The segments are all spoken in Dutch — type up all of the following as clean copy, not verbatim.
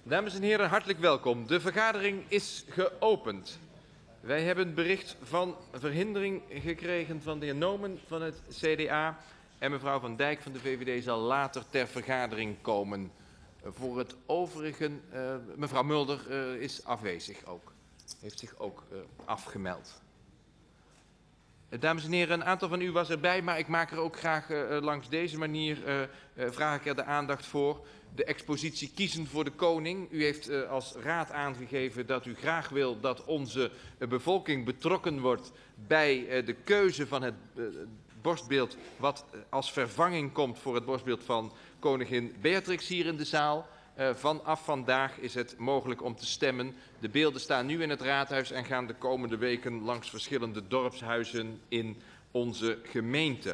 Dames en heren, hartelijk welkom. De vergadering is geopend. Wij hebben bericht van verhindering gekregen van de heer Noomen van het CDA en mevrouw Van Dijk van de VVD zal later ter vergadering komen. Voor het overige, mevrouw Mulder is afwezig ook, heeft zich ook afgemeld. Dames en heren, een aantal van u was erbij, maar ik maak er ook graag langs deze manier, vraag ik er de aandacht voor. De expositie Kiezen voor de Koning. U heeft als raad aangegeven dat u graag wil dat onze bevolking betrokken wordt bij de keuze van het borstbeeld wat als vervanging komt voor het borstbeeld van koningin Beatrix hier in de zaal. Vanaf vandaag is het mogelijk om te stemmen. De beelden staan nu in het raadhuis en gaan de komende weken langs verschillende dorpshuizen in onze gemeente.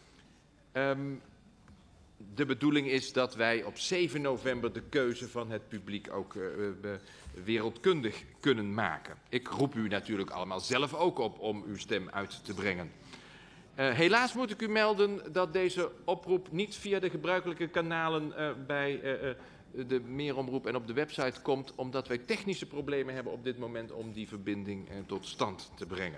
De bedoeling is dat wij op 7 november de keuze van het publiek ook wereldkundig kunnen maken. Ik roep u natuurlijk allemaal zelf ook op om uw stem uit te brengen. Helaas moet ik u melden dat deze oproep niet via de gebruikelijke kanalen bij de Meeromroep en op de website komt, omdat wij technische problemen hebben op dit moment om die verbinding tot stand te brengen.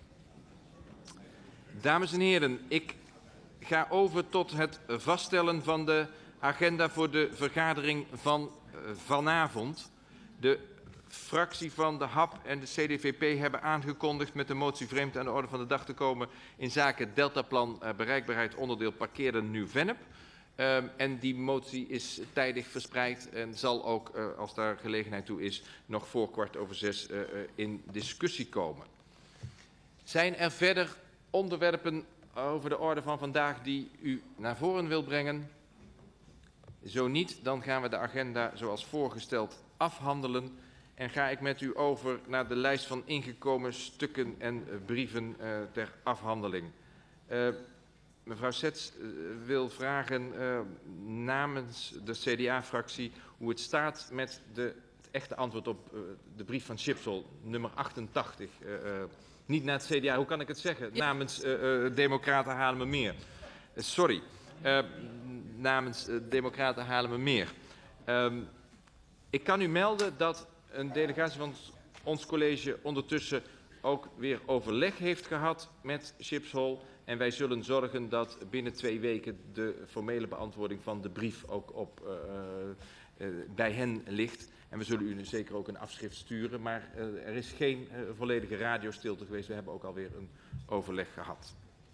Dames en heren, ik ga over tot het vaststellen van de agenda voor de vergadering van vanavond. De fractie van de HAP en de CDVP hebben aangekondigd met de motie vreemd aan de orde van de dag te komen in zaken Deltaplan bereikbaarheid onderdeel parkeren Nieuw-Vennep. En die motie is tijdig verspreid en zal ook, als daar gelegenheid toe is, nog voor 5:15 in discussie komen. Zijn er verder onderwerpen over de orde van vandaag die u naar voren wil brengen? Zo niet, dan gaan we de agenda zoals voorgesteld afhandelen. En ga ik met u over naar de lijst van ingekomen stukken en brieven ter afhandeling. Mevrouw Sets wil vragen namens de CDA-fractie hoe het staat met het echte antwoord op de brief van Schipsel, nummer 88. Niet naar het CDA, hoe kan ik het zeggen? Ja. Namens Democraten Haarlemmermeer. Sorry, namens Democraten Haarlemmermeer. Ik kan u melden dat een delegatie van ons college ondertussen ook weer overleg heeft gehad met Schipsol. En wij zullen zorgen dat binnen 2 weken de formele beantwoording van de brief ook bij hen ligt. En we zullen u zeker ook een afschrift sturen, maar er is geen volledige radiostilte geweest. We hebben ook alweer een overleg gehad.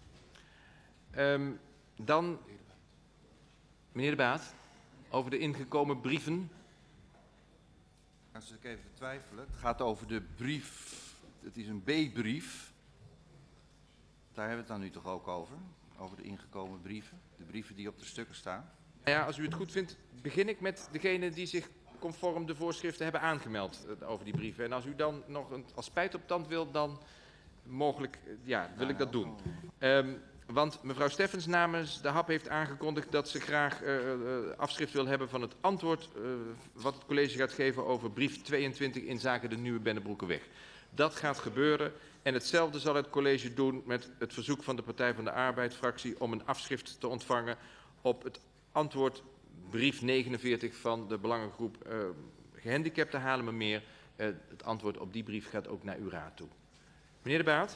Dan, meneer De Baat, over de ingekomen brieven. Als ik even twijfelen, het gaat over de brief, het is een B-brief. Daar hebben we het dan nu toch ook over de ingekomen brieven, de brieven die op de stukken staan. Ja, als u het goed vindt, begin ik met degene die zich conform de voorschriften hebben aangemeld over die brieven. En als u dan nog als spijt op tand wil, dan mogelijk, ja, wil ik dat doen. Want mevrouw Steffens namens de HAP heeft aangekondigd dat ze graag afschrift wil hebben van het antwoord wat het college gaat geven over brief 22 in zaken de Nieuwe Bennebroekerweg. Dat gaat gebeuren en hetzelfde zal het college doen met het verzoek van de Partij van de Arbeid-fractie om een afschrift te ontvangen op het antwoord brief 49 van de belangengroep Gehandicapten Haarlemmermeer. Het antwoord op die brief gaat ook naar uw raad toe. Meneer De Baat.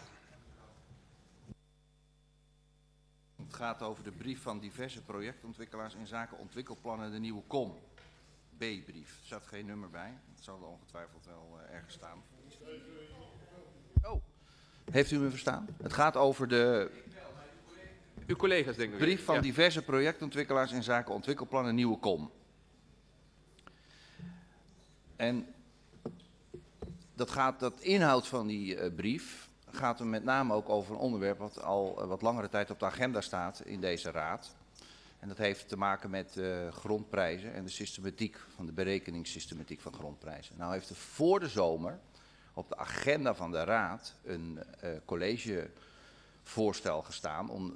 Het gaat over de brief van diverse projectontwikkelaars in zaken ontwikkelplannen de nieuwe KOM. B-brief. Er staat geen nummer bij. Het zal er ongetwijfeld wel ergens staan. Oh, heeft u me verstaan? Het gaat over de uw collega's, denk ik. Brief van diverse projectontwikkelaars in zaken ontwikkelplannen nieuwe KOM. En dat inhoud van die brief gaat er met name ook over een onderwerp wat al wat langere tijd op de agenda staat in deze raad. En dat heeft te maken met grondprijzen en de systematiek van de berekeningssystematiek van grondprijzen. Nou heeft er voor de zomer op de agenda van de raad een collegevoorstel gestaan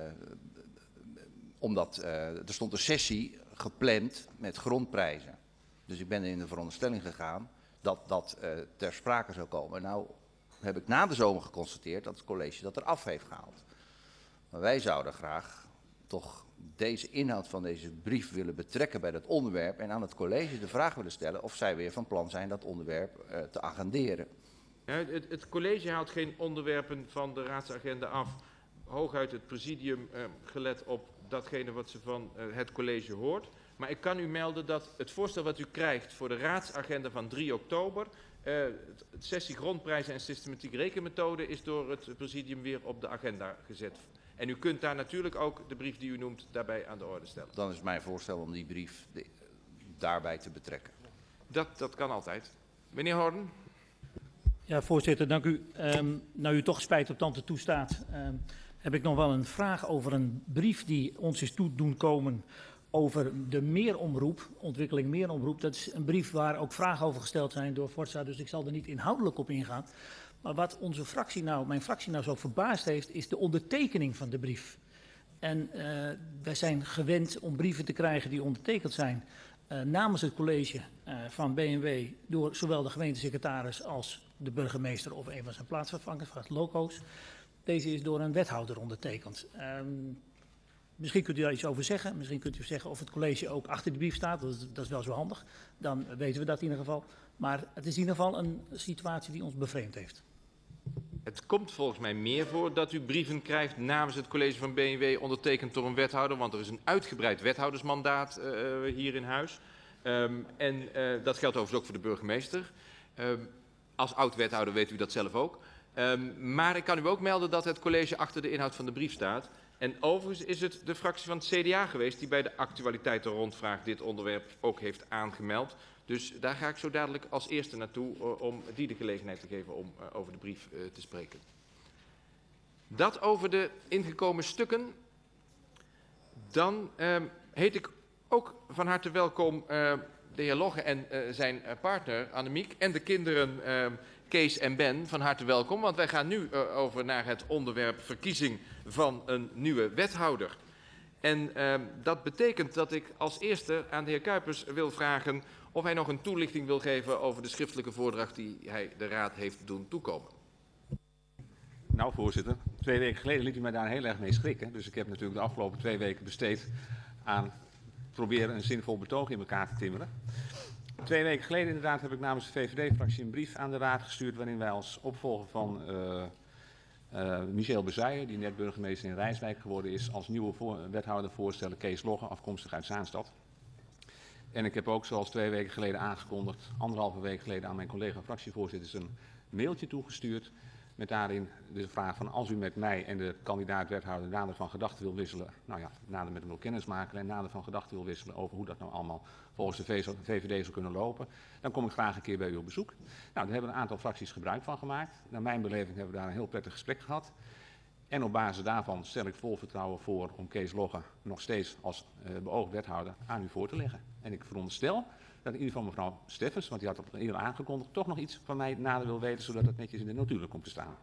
omdat er stond een sessie gepland met grondprijzen. Dus ik ben in de veronderstelling gegaan dat dat ter sprake zou komen. Nou heb ik na de zomer geconstateerd dat het college dat eraf heeft gehaald. Maar wij zouden graag toch deze inhoud van deze brief willen betrekken bij dat onderwerp en aan het college de vraag willen stellen of zij weer van plan zijn dat onderwerp te agenderen. Ja, het college haalt geen onderwerpen van de raadsagenda af. Hooguit het presidium gelet op datgene wat ze van het college hoort. Maar ik kan u melden dat het voorstel wat u krijgt voor de raadsagenda van 3 oktober... het sessie grondprijzen en systematiek rekenmethode is door het presidium weer op de agenda gezet. En u kunt daar natuurlijk ook de brief die u noemt daarbij aan de orde stellen. Dan is mijn voorstel om die brief daarbij te betrekken. Dat kan altijd. Meneer Horden. Ja, voorzitter, dank u. Nou u toch spijt op tante toestaat, heb ik nog wel een vraag over een brief die ons is toe doen komen over de meeromroep, ontwikkeling meeromroep. Dat is een brief waar ook vragen over gesteld zijn door Forza, dus ik zal er niet inhoudelijk op ingaan. Maar wat mijn fractie nou zo verbaasd heeft, is de ondertekening van de brief. En wij zijn gewend om brieven te krijgen die ondertekend zijn namens het college van B&W door zowel de gemeentesecretaris als de burgemeester of een van zijn plaatsvervangers, van het loco's. Deze is door een wethouder ondertekend. Misschien kunt u daar iets over zeggen. Misschien kunt u zeggen of het college ook achter de brief staat. Dat is wel zo handig. Dan weten we dat in ieder geval. Maar het is in ieder geval een situatie die ons bevreemd heeft. Het komt volgens mij meer voor dat u brieven krijgt namens het college van B&W ondertekend door een wethouder. Want er is een uitgebreid wethoudersmandaat hier in huis. Dat geldt overigens ook voor de burgemeester. Als oud-wethouder weet u dat zelf ook. Maar ik kan u ook melden dat het college achter de inhoud van de brief staat. En overigens is het de fractie van het CDA geweest die bij de actualiteitenrondvraag dit onderwerp ook heeft aangemeld. Dus daar ga ik zo dadelijk als eerste naartoe om die de gelegenheid te geven om over de brief te spreken. Dat over de ingekomen stukken. Dan heet ik ook van harte welkom de heer Logge en zijn partner Annemiek en de kinderen Kees en Ben van harte welkom. Want wij gaan nu over naar het onderwerp verkiezing van een nieuwe wethouder. En dat betekent dat ik als eerste aan de heer Kuipers wil vragen of hij nog een toelichting wil geven over de schriftelijke voordracht die hij de raad heeft doen toekomen. Nou voorzitter, 2 weken geleden liet u mij daar heel erg mee schrikken. Dus ik heb natuurlijk de afgelopen 2 weken besteed aan proberen een zinvol betoog in elkaar te timmeren. 2 weken geleden inderdaad heb ik namens de VVD-fractie een brief aan de raad gestuurd waarin wij als opvolger van Michel Bezuijen, die net burgemeester in Rijswijk geworden is, als nieuwe wethouder voorstellen Kees Logge, afkomstig uit Zaanstad. En ik heb ook, zoals 2 weken geleden aangekondigd, 1,5 week geleden aan mijn collega-fractievoorzitters een mailtje toegestuurd. Met daarin de vraag van als u met mij en de kandidaat-wethouder nader van gedachten wil wisselen, nou ja, nader met hem wil kennismaken en nader van gedachten wil wisselen over hoe dat nou allemaal volgens de VVD zou kunnen lopen, dan kom ik graag een keer bij u op bezoek. Nou, daar hebben een aantal fracties gebruik van gemaakt. Naar mijn beleving hebben we daar een heel prettig gesprek gehad. En op basis daarvan stel ik vol vertrouwen voor om Kees Logge nog steeds als beoogd wethouder aan u voor te leggen. En ik veronderstel dat in ieder geval mevrouw Steffens, want die had dat eerder aangekondigd, toch nog iets van mij nader wil weten, zodat het netjes in de notulen komt te staan.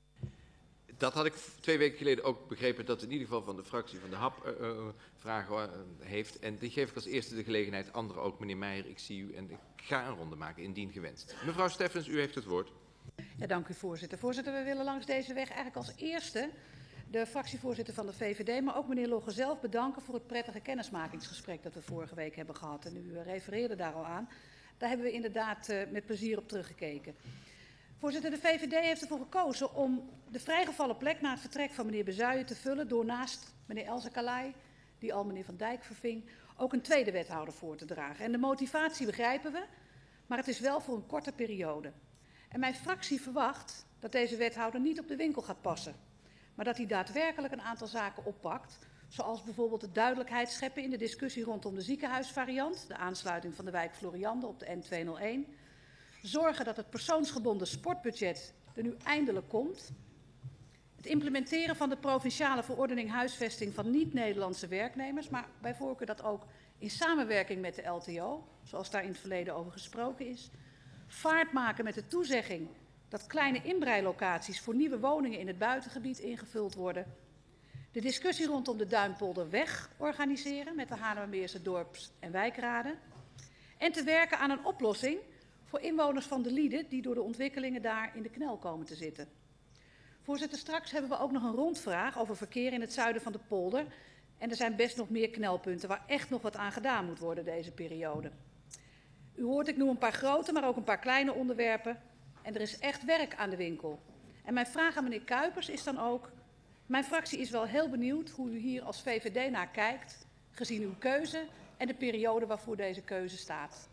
Dat had ik 2 weken geleden ook begrepen dat in ieder geval van de fractie van de HAP vragen heeft. En die geef ik als eerste de gelegenheid, anderen ook. Meneer Meijer, ik zie u en ik ga een ronde maken, indien gewenst. Mevrouw Steffens, u heeft het woord. Ja, dank u voorzitter. Voorzitter, we willen langs deze weg eigenlijk als eerste de fractievoorzitter van de VVD, maar ook meneer Logge zelf bedanken voor het prettige kennismakingsgesprek dat we vorige week hebben gehad. En u refereerde daar al aan. Daar hebben we inderdaad met plezier op teruggekeken. Voorzitter, de VVD heeft ervoor gekozen om de vrijgevallen plek na het vertrek van meneer Bezuijen te vullen door naast meneer Elzekalai, die al meneer Van Dijk verving, ook een tweede wethouder voor te dragen. En de motivatie begrijpen we, maar het is wel voor een korte periode. En mijn fractie verwacht dat deze wethouder niet op de winkel gaat passen, maar dat hij daadwerkelijk een aantal zaken oppakt, zoals bijvoorbeeld de duidelijkheid scheppen in de discussie rondom de ziekenhuisvariant, de aansluiting van de wijk Floriande op de N201, zorgen dat het persoonsgebonden sportbudget er nu eindelijk komt, het implementeren van de provinciale verordening huisvesting van niet-Nederlandse werknemers, maar bij voorkeur dat ook in samenwerking met de LTO, zoals daar in het verleden over gesproken is, vaart maken met de toezegging dat kleine inbreilocaties voor nieuwe woningen in het buitengebied ingevuld worden, de discussie rondom de Duinpolderweg organiseren met de Haarlemmermeerse dorps- en wijkraden en te werken aan een oplossing voor inwoners van de Lieden die door de ontwikkelingen daar in de knel komen te zitten. Voorzitter, straks hebben we ook nog een rondvraag over verkeer in het zuiden van de polder En er zijn best nog meer knelpunten waar echt nog wat aan gedaan moet worden deze periode. U hoort, ik noem een paar grote, maar ook een paar kleine onderwerpen. En er is echt werk aan de winkel. En mijn vraag aan meneer Kuipers is dan ook... Mijn fractie is wel heel benieuwd hoe u hier als VVD naar kijkt, gezien uw keuze en de periode waarvoor deze keuze staat.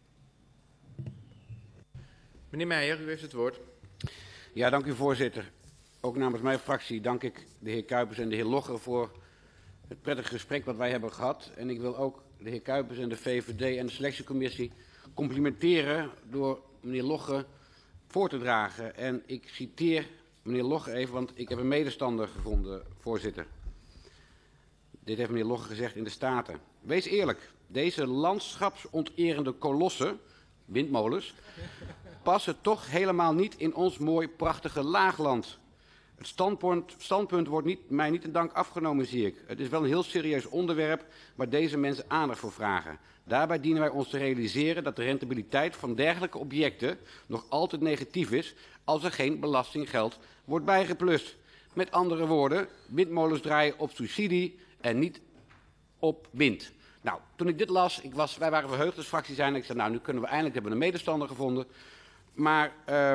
Meneer Meijer, u heeft het woord. Ja, dank u voorzitter. Ook namens mijn fractie dank ik de heer Kuipers en de heer Logger voor het prettige gesprek wat wij hebben gehad. En ik wil ook de heer Kuipers en de VVD en de selectiecommissie complimenteren door meneer Logger voor te dragen. En ik citeer meneer Logger even, want ik heb een medestander gevonden, voorzitter. Dit heeft meneer Logger gezegd in de Staten. Wees eerlijk, deze landschapsonterende kolossen, windmolens, passen toch helemaal niet in ons mooi prachtige laagland. Het standpunt wordt mij niet in dank afgenomen, zie ik. Het is wel een heel serieus onderwerp waar deze mensen aandacht voor vragen. Daarbij dienen wij ons te realiseren dat de rentabiliteit van dergelijke objecten nog altijd negatief is als er geen belastinggeld wordt bijgeplust. Met andere woorden, windmolens draaien op subsidie en niet op wind. Nou, toen ik dit las, wij waren verheugd als fractie zijn. Ik zei, nou, nu kunnen we eindelijk, hebben een medestander gevonden. Maar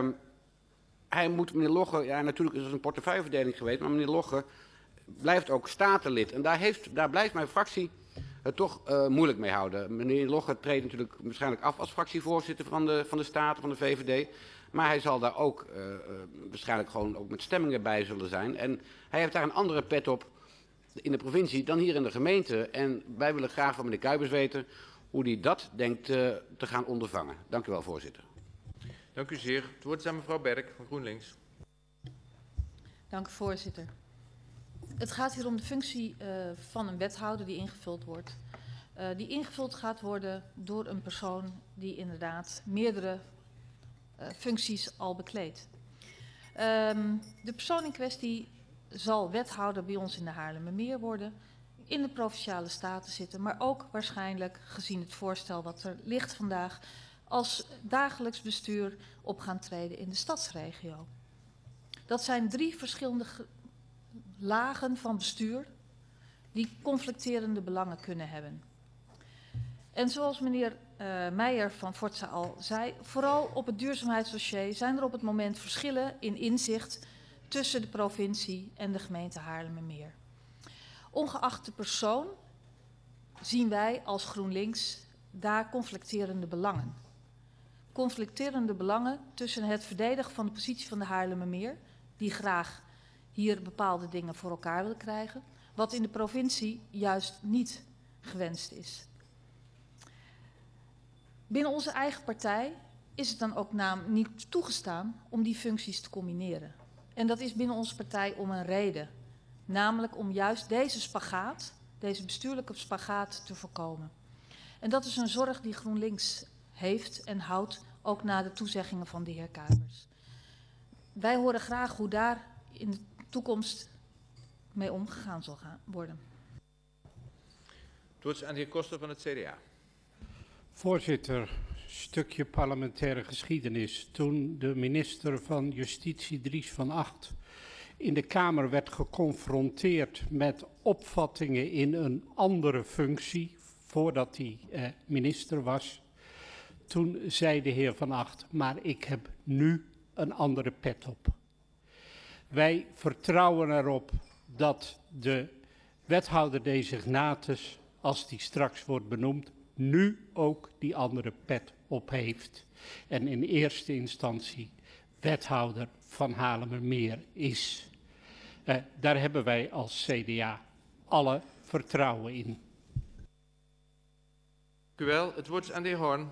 hij moet, meneer Logger, ja natuurlijk is het een portefeuilleverdeling geweest, maar meneer Logger blijft ook statenlid. En daar blijft mijn fractie het toch moeilijk mee houden. Meneer Logger treedt natuurlijk waarschijnlijk af als fractievoorzitter van de Staten, van de VVD. Maar hij zal daar ook waarschijnlijk gewoon ook met stemmingen bij zullen zijn. En hij heeft daar een andere pet op in de provincie dan hier in de gemeente. En wij willen graag van meneer Kuipers weten hoe hij dat denkt te gaan ondervangen. Dank u wel, voorzitter. Dank u zeer. Het woord is aan mevrouw Berk van GroenLinks. Dank u, voorzitter. Het gaat hier om de functie van een wethouder die ingevuld wordt. Die ingevuld gaat worden door een persoon die inderdaad meerdere functies al bekleedt. De persoon in kwestie zal wethouder bij ons in de Haarlemmermeer worden, in de Provinciale Staten zitten, maar ook waarschijnlijk, gezien het voorstel wat er ligt vandaag, als dagelijks bestuur op gaan treden in de stadsregio. Dat zijn 3 verschillende lagen van bestuur die conflicterende belangen kunnen hebben. En zoals meneer Meijer van Forza al zei, vooral op het duurzaamheidsdossier zijn er op het moment verschillen in inzicht tussen de provincie en de gemeente Haarlemmermeer. Ongeacht de persoon zien wij als GroenLinks daar conflicterende belangen. Conflicterende belangen tussen het verdedigen van de positie van de Haarlemmermeer, die graag hier bepaalde dingen voor elkaar wil krijgen, wat in de provincie juist niet gewenst is. Binnen onze eigen partij is het dan ook niet toegestaan om die functies te combineren. En dat is binnen onze partij om een reden, namelijk om juist deze spagaat, deze bestuurlijke spagaat te voorkomen. En dat is een zorg die GroenLinks heeft en houdt, ook na de toezeggingen van de heer Kuipers. Wij horen graag hoe daar in de toekomst mee omgegaan zal worden. Het woord is aan de heer Koster van het CDA. Voorzitter, stukje parlementaire geschiedenis. Toen de minister van Justitie Dries van Agt in de Kamer werd geconfronteerd met opvattingen in een andere functie, voordat hij minister was, toen zei de heer Van Agt, maar ik heb nu een andere pet op. Wij vertrouwen erop dat de wethouder designatus, als die straks wordt benoemd, nu ook die andere pet op heeft. En in eerste instantie wethouder van Haarlemmermeer is. Daar hebben wij als CDA alle vertrouwen in. Dank u wel. Het woord is aan de heer Hoorn.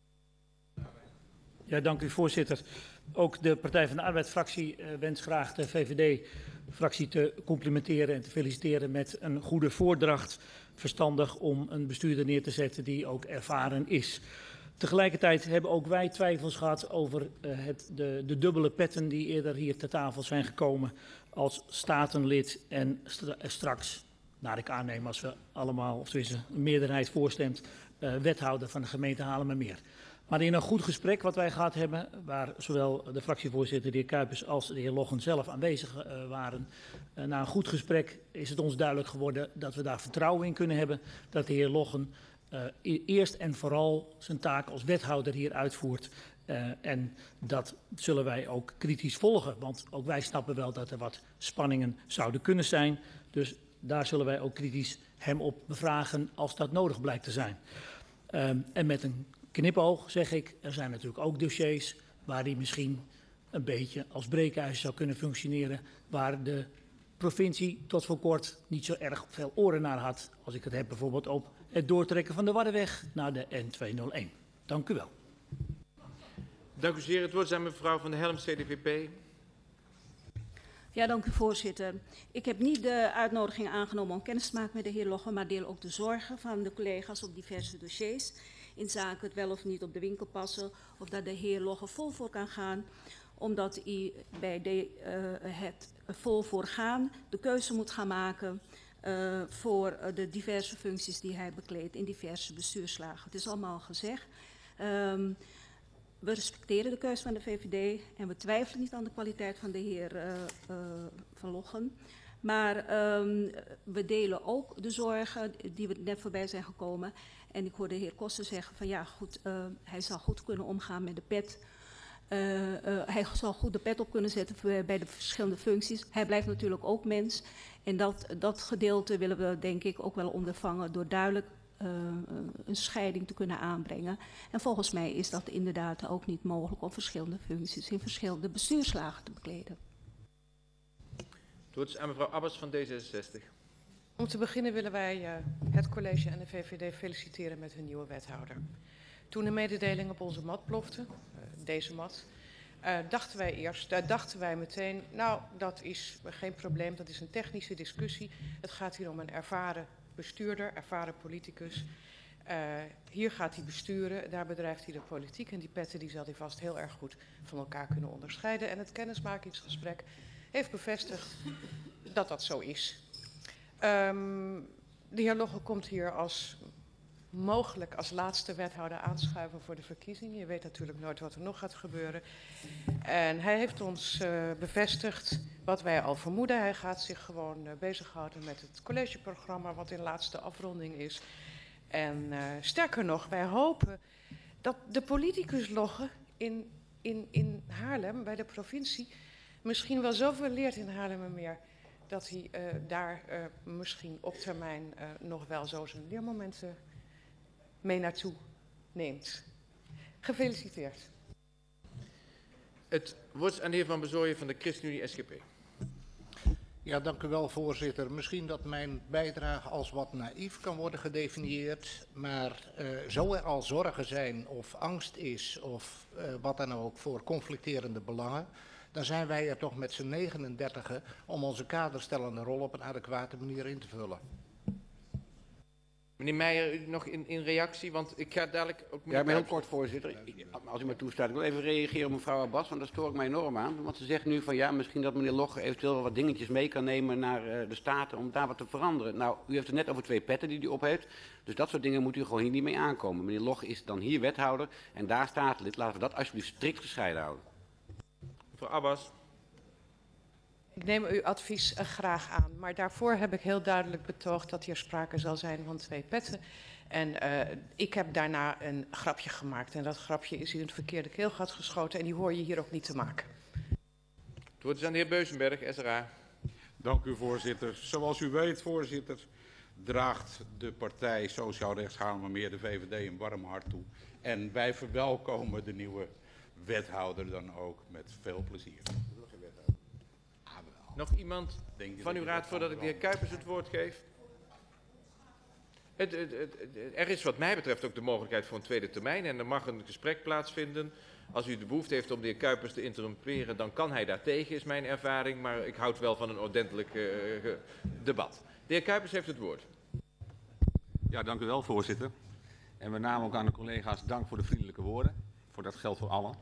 Ja, dank u, voorzitter. Ook de Partij van de Arbeid-fractie wenst graag de VVD-fractie te complimenteren en te feliciteren met een goede voordracht. Verstandig om een bestuurder neer te zetten die ook ervaren is. Tegelijkertijd hebben ook wij twijfels gehad over de dubbele petten die eerder hier ter tafel zijn gekomen als statenlid en straks, naar ik aanneem als we allemaal, of tenminste een meerderheid voorstemt, wethouder van de gemeente Haarlemmermeer. Maar in een goed gesprek wat wij gehad hebben, waar zowel de fractievoorzitter, de heer Kuipers, als de heer Loggen zelf aanwezig waren. Na een goed gesprek is het ons duidelijk geworden dat we daar vertrouwen in kunnen hebben. Dat de heer Loggen eerst en vooral zijn taak als wethouder hier uitvoert. En dat zullen wij ook kritisch volgen. Want ook wij snappen wel dat er wat spanningen zouden kunnen zijn. Dus daar zullen wij ook kritisch hem op bevragen als dat nodig blijkt te zijn. En met een knipoog zeg ik, er zijn natuurlijk ook dossiers waar die misschien een beetje als breekijzer zou kunnen functioneren. Waar de provincie tot voor kort niet zo erg veel oren naar had. Als ik het heb bijvoorbeeld op het doortrekken van de Waddenweg naar de N201. Dank u wel. Dank u zeer. Het woord is aan mevrouw Van der Helm, CDVP. Ja, dank u voorzitter. Ik heb niet de uitnodiging aangenomen om kennis te maken met de heer Loggen, maar deel ook de zorgen van de collega's op diverse dossiers. In zaken het wel of niet op de winkel passen, of dat de heer Loggen vol voor kan gaan, omdat hij bij het vol voor gaan de keuze moet gaan maken voor de diverse functies die hij bekleedt in diverse bestuurslagen. Het is allemaal gezegd. We respecteren de keuze van de VVD en we twijfelen niet aan de kwaliteit van de heer Van Loggen. Maar we delen ook de zorgen die we net voorbij zijn gekomen. En ik hoorde de heer Koster zeggen van ja goed, hij zal goed kunnen omgaan met de pet. Hij zal goed de pet op kunnen zetten bij de verschillende functies. Hij blijft natuurlijk ook mens. En dat gedeelte willen we denk ik ook wel ondervangen door duidelijk een scheiding te kunnen aanbrengen. En volgens mij is dat inderdaad ook niet mogelijk om verschillende functies in verschillende bestuurslagen te bekleden. Het woord is aan mevrouw Abbas van D66. Om te beginnen willen wij het college en de VVD feliciteren met hun nieuwe wethouder. Toen de mededeling op onze mat plofte, deze mat, dachten wij meteen, nou dat is geen probleem, dat is een technische discussie. Het gaat hier om een ervaren bestuurder, ervaren politicus. Hier gaat hij besturen, daar bedrijft hij de politiek en die petten die zal hij vast heel erg goed van elkaar kunnen onderscheiden. En het kennismakingsgesprek heeft bevestigd dat dat zo is. De heer Loggen komt hier mogelijk als laatste wethouder aanschuiven voor de verkiezingen. Je weet natuurlijk nooit wat er nog gaat gebeuren. En hij heeft ons bevestigd wat wij al vermoeden. Hij gaat zich gewoon bezighouden met het collegeprogramma wat in laatste afronding is. En sterker nog, wij hopen dat de politicus Loggen in Haarlem bij de provincie misschien wel zoveel leert in Haarlemmermeer dat hij daar misschien op termijn nog wel zo zijn leermomenten mee naartoe neemt. Gefeliciteerd. Het woord aan de heer Van Bezooijen van de ChristenUnie SGP. Ja, dank u wel, voorzitter. Misschien dat mijn bijdrage als wat naïef kan worden gedefinieerd, maar zo er al zorgen zijn of angst is of wat dan ook voor conflicterende belangen, dan zijn wij er toch met z'n 39 om onze kaderstellende rol op een adequate manier in te vullen. Meneer Meijer, nog in reactie, want ik ga dadelijk ook... Ja, maar heel kort, voorzitter. Als u me toestaat, ik wil even reageren op mevrouw Abbas, want daar stoor ik mij enorm aan. Want ze zegt nu van ja, misschien dat meneer Loggen eventueel wel wat dingetjes mee kan nemen naar de Staten om daar wat te veranderen. Nou, u heeft het net over 2 petten die u op heeft, dus dat soort dingen moet u gewoon hier niet mee aankomen. Meneer Loggen is dan hier wethouder en daar statenlid. Laten we dat alsjeblieft strikt gescheiden houden. Mevrouw Abbas. Ik neem uw advies graag aan, maar daarvoor heb ik heel duidelijk betoogd dat hier sprake zal zijn van 2 petten. En ik heb daarna een grapje gemaakt en dat grapje is u in het verkeerde keelgat geschoten en die hoor je hier ook niet te maken. Het woord is aan de heer Beuzenberg, SRA. Dank u, voorzitter. Zoals u weet, voorzitter, draagt de partij Sociaal Rechts Haarlemmermeer, de VVD, een warm hart toe. En wij verwelkomen de nieuwe wethouder dan ook met veel plezier. Nog iemand van uw raad voordat ik de heer Kuipers het woord geef? Er is wat mij betreft ook de mogelijkheid voor een tweede termijn en er mag een gesprek plaatsvinden. Als u de behoefte heeft om de heer Kuipers te interrumperen, dan kan hij daartegen, is mijn ervaring. Maar ik houd wel van een ordentelijk debat. De heer Kuipers heeft het woord. Ja, dank u wel, voorzitter. En met name ook aan de collega's dank voor de vriendelijke woorden. Voor dat geldt voor allen.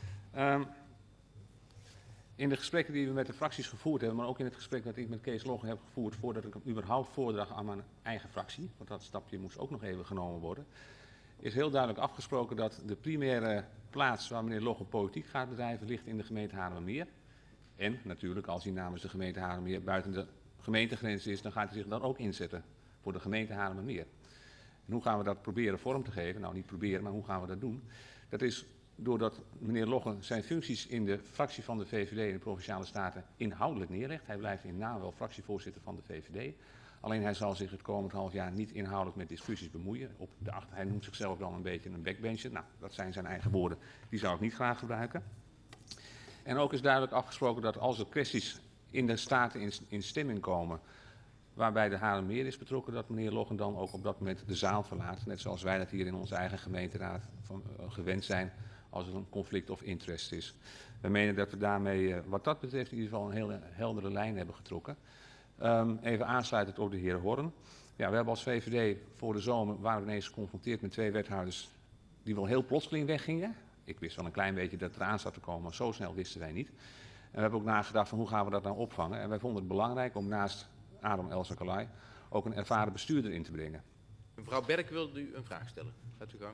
In de gesprekken die we met de fracties gevoerd hebben, maar ook in het gesprek dat ik met Kees Loggen heb gevoerd voordat ik hem überhaupt voordrag aan mijn eigen fractie, want dat stapje moest ook nog even genomen worden, is heel duidelijk afgesproken dat de primaire plaats waar meneer Logge politiek gaat bedrijven ligt in de gemeente Haarlemmermeer. En natuurlijk, als hij namens de gemeente Haarlemmermeer buiten de gemeentegrens is, dan gaat hij zich dan ook inzetten voor de gemeente Haarlemmermeer. En hoe gaan we dat proberen vorm te geven? Nou, niet proberen, maar hoe gaan we dat doen? Dat is doordat meneer Logge zijn functies in de fractie van de VVD in de Provinciale Staten inhoudelijk neerlegt. Hij blijft in naam wel fractievoorzitter van de VVD. Alleen hij zal zich het komend half jaar niet inhoudelijk met discussies bemoeien. Hij noemt zichzelf dan een beetje een backbencher. Nou, dat zijn zijn eigen woorden. Die zou ik niet graag gebruiken. En ook is duidelijk afgesproken dat als er kwesties in de Staten in stemming komen, waarbij de Haarlemmermeer is betrokken, dat meneer Logge dan ook op dat moment de zaal verlaat. Net zoals wij dat hier in onze eigen gemeenteraad gewend zijn als er een conflict of interest is. We menen dat we daarmee wat dat betreft in ieder geval een hele heldere lijn hebben getrokken. Even aansluitend op de heer Horn. Ja, we hebben als VVD voor de zomer waren we ineens geconfronteerd met 2 wethouders die wel heel plotseling weggingen. Ik wist wel een klein beetje dat het eraan zat te komen, maar zo snel wisten wij niet. En we hebben ook nagedacht van hoe gaan we dat nou opvangen. En wij vonden het belangrijk om naast Adam El-Sakalai ook een ervaren bestuurder in te brengen. Mevrouw Berk wilde u een vraag stellen. Gaat u gang.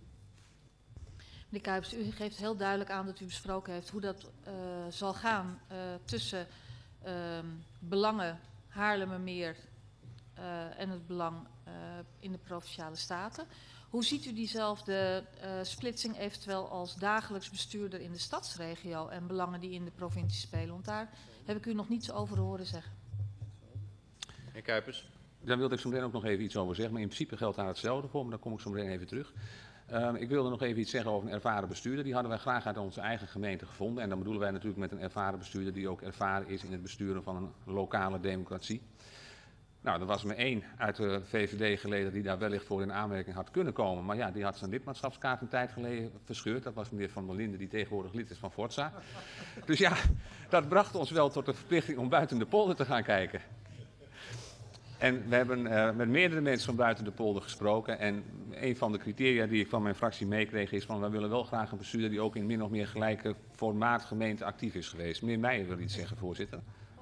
Meneer Kuipers, u geeft heel duidelijk aan dat u besproken heeft hoe dat zal gaan tussen belangen Haarlemmermeer en het belang in de Provinciale Staten. Hoe ziet u diezelfde splitsing eventueel als dagelijks bestuurder in de stadsregio en belangen die in de provincie spelen? Want daar heb ik u nog niets over horen zeggen. Meneer Kuipers. Daar wilde ik zo meteen ook nog even iets over zeggen, maar in principe geldt daar hetzelfde voor, maar daar kom ik zo meteen even terug. Ik wilde nog even iets zeggen over een ervaren bestuurder. Die hadden wij graag uit onze eigen gemeente gevonden. En dan bedoelen wij natuurlijk met een ervaren bestuurder die ook ervaren is in het besturen van een lokale democratie. Nou, er was maar 1 uit de VVD-geleden die daar wellicht voor in aanmerking had kunnen komen. Maar ja, die had zijn lidmaatschapskaart een tijd geleden verscheurd. Dat was meneer Van der Linden, die tegenwoordig lid is van Forza. Dus ja, dat bracht ons wel tot de verplichting om buiten de polder te gaan kijken. En we hebben met meerdere mensen van buiten de polder gesproken. En een van de criteria die ik van mijn fractie meekreeg is van, wij willen wel graag een bestuurder die ook in min of meer gelijke formaat gemeente actief is geweest. Meneer Meijer wil iets zeggen, voorzitter.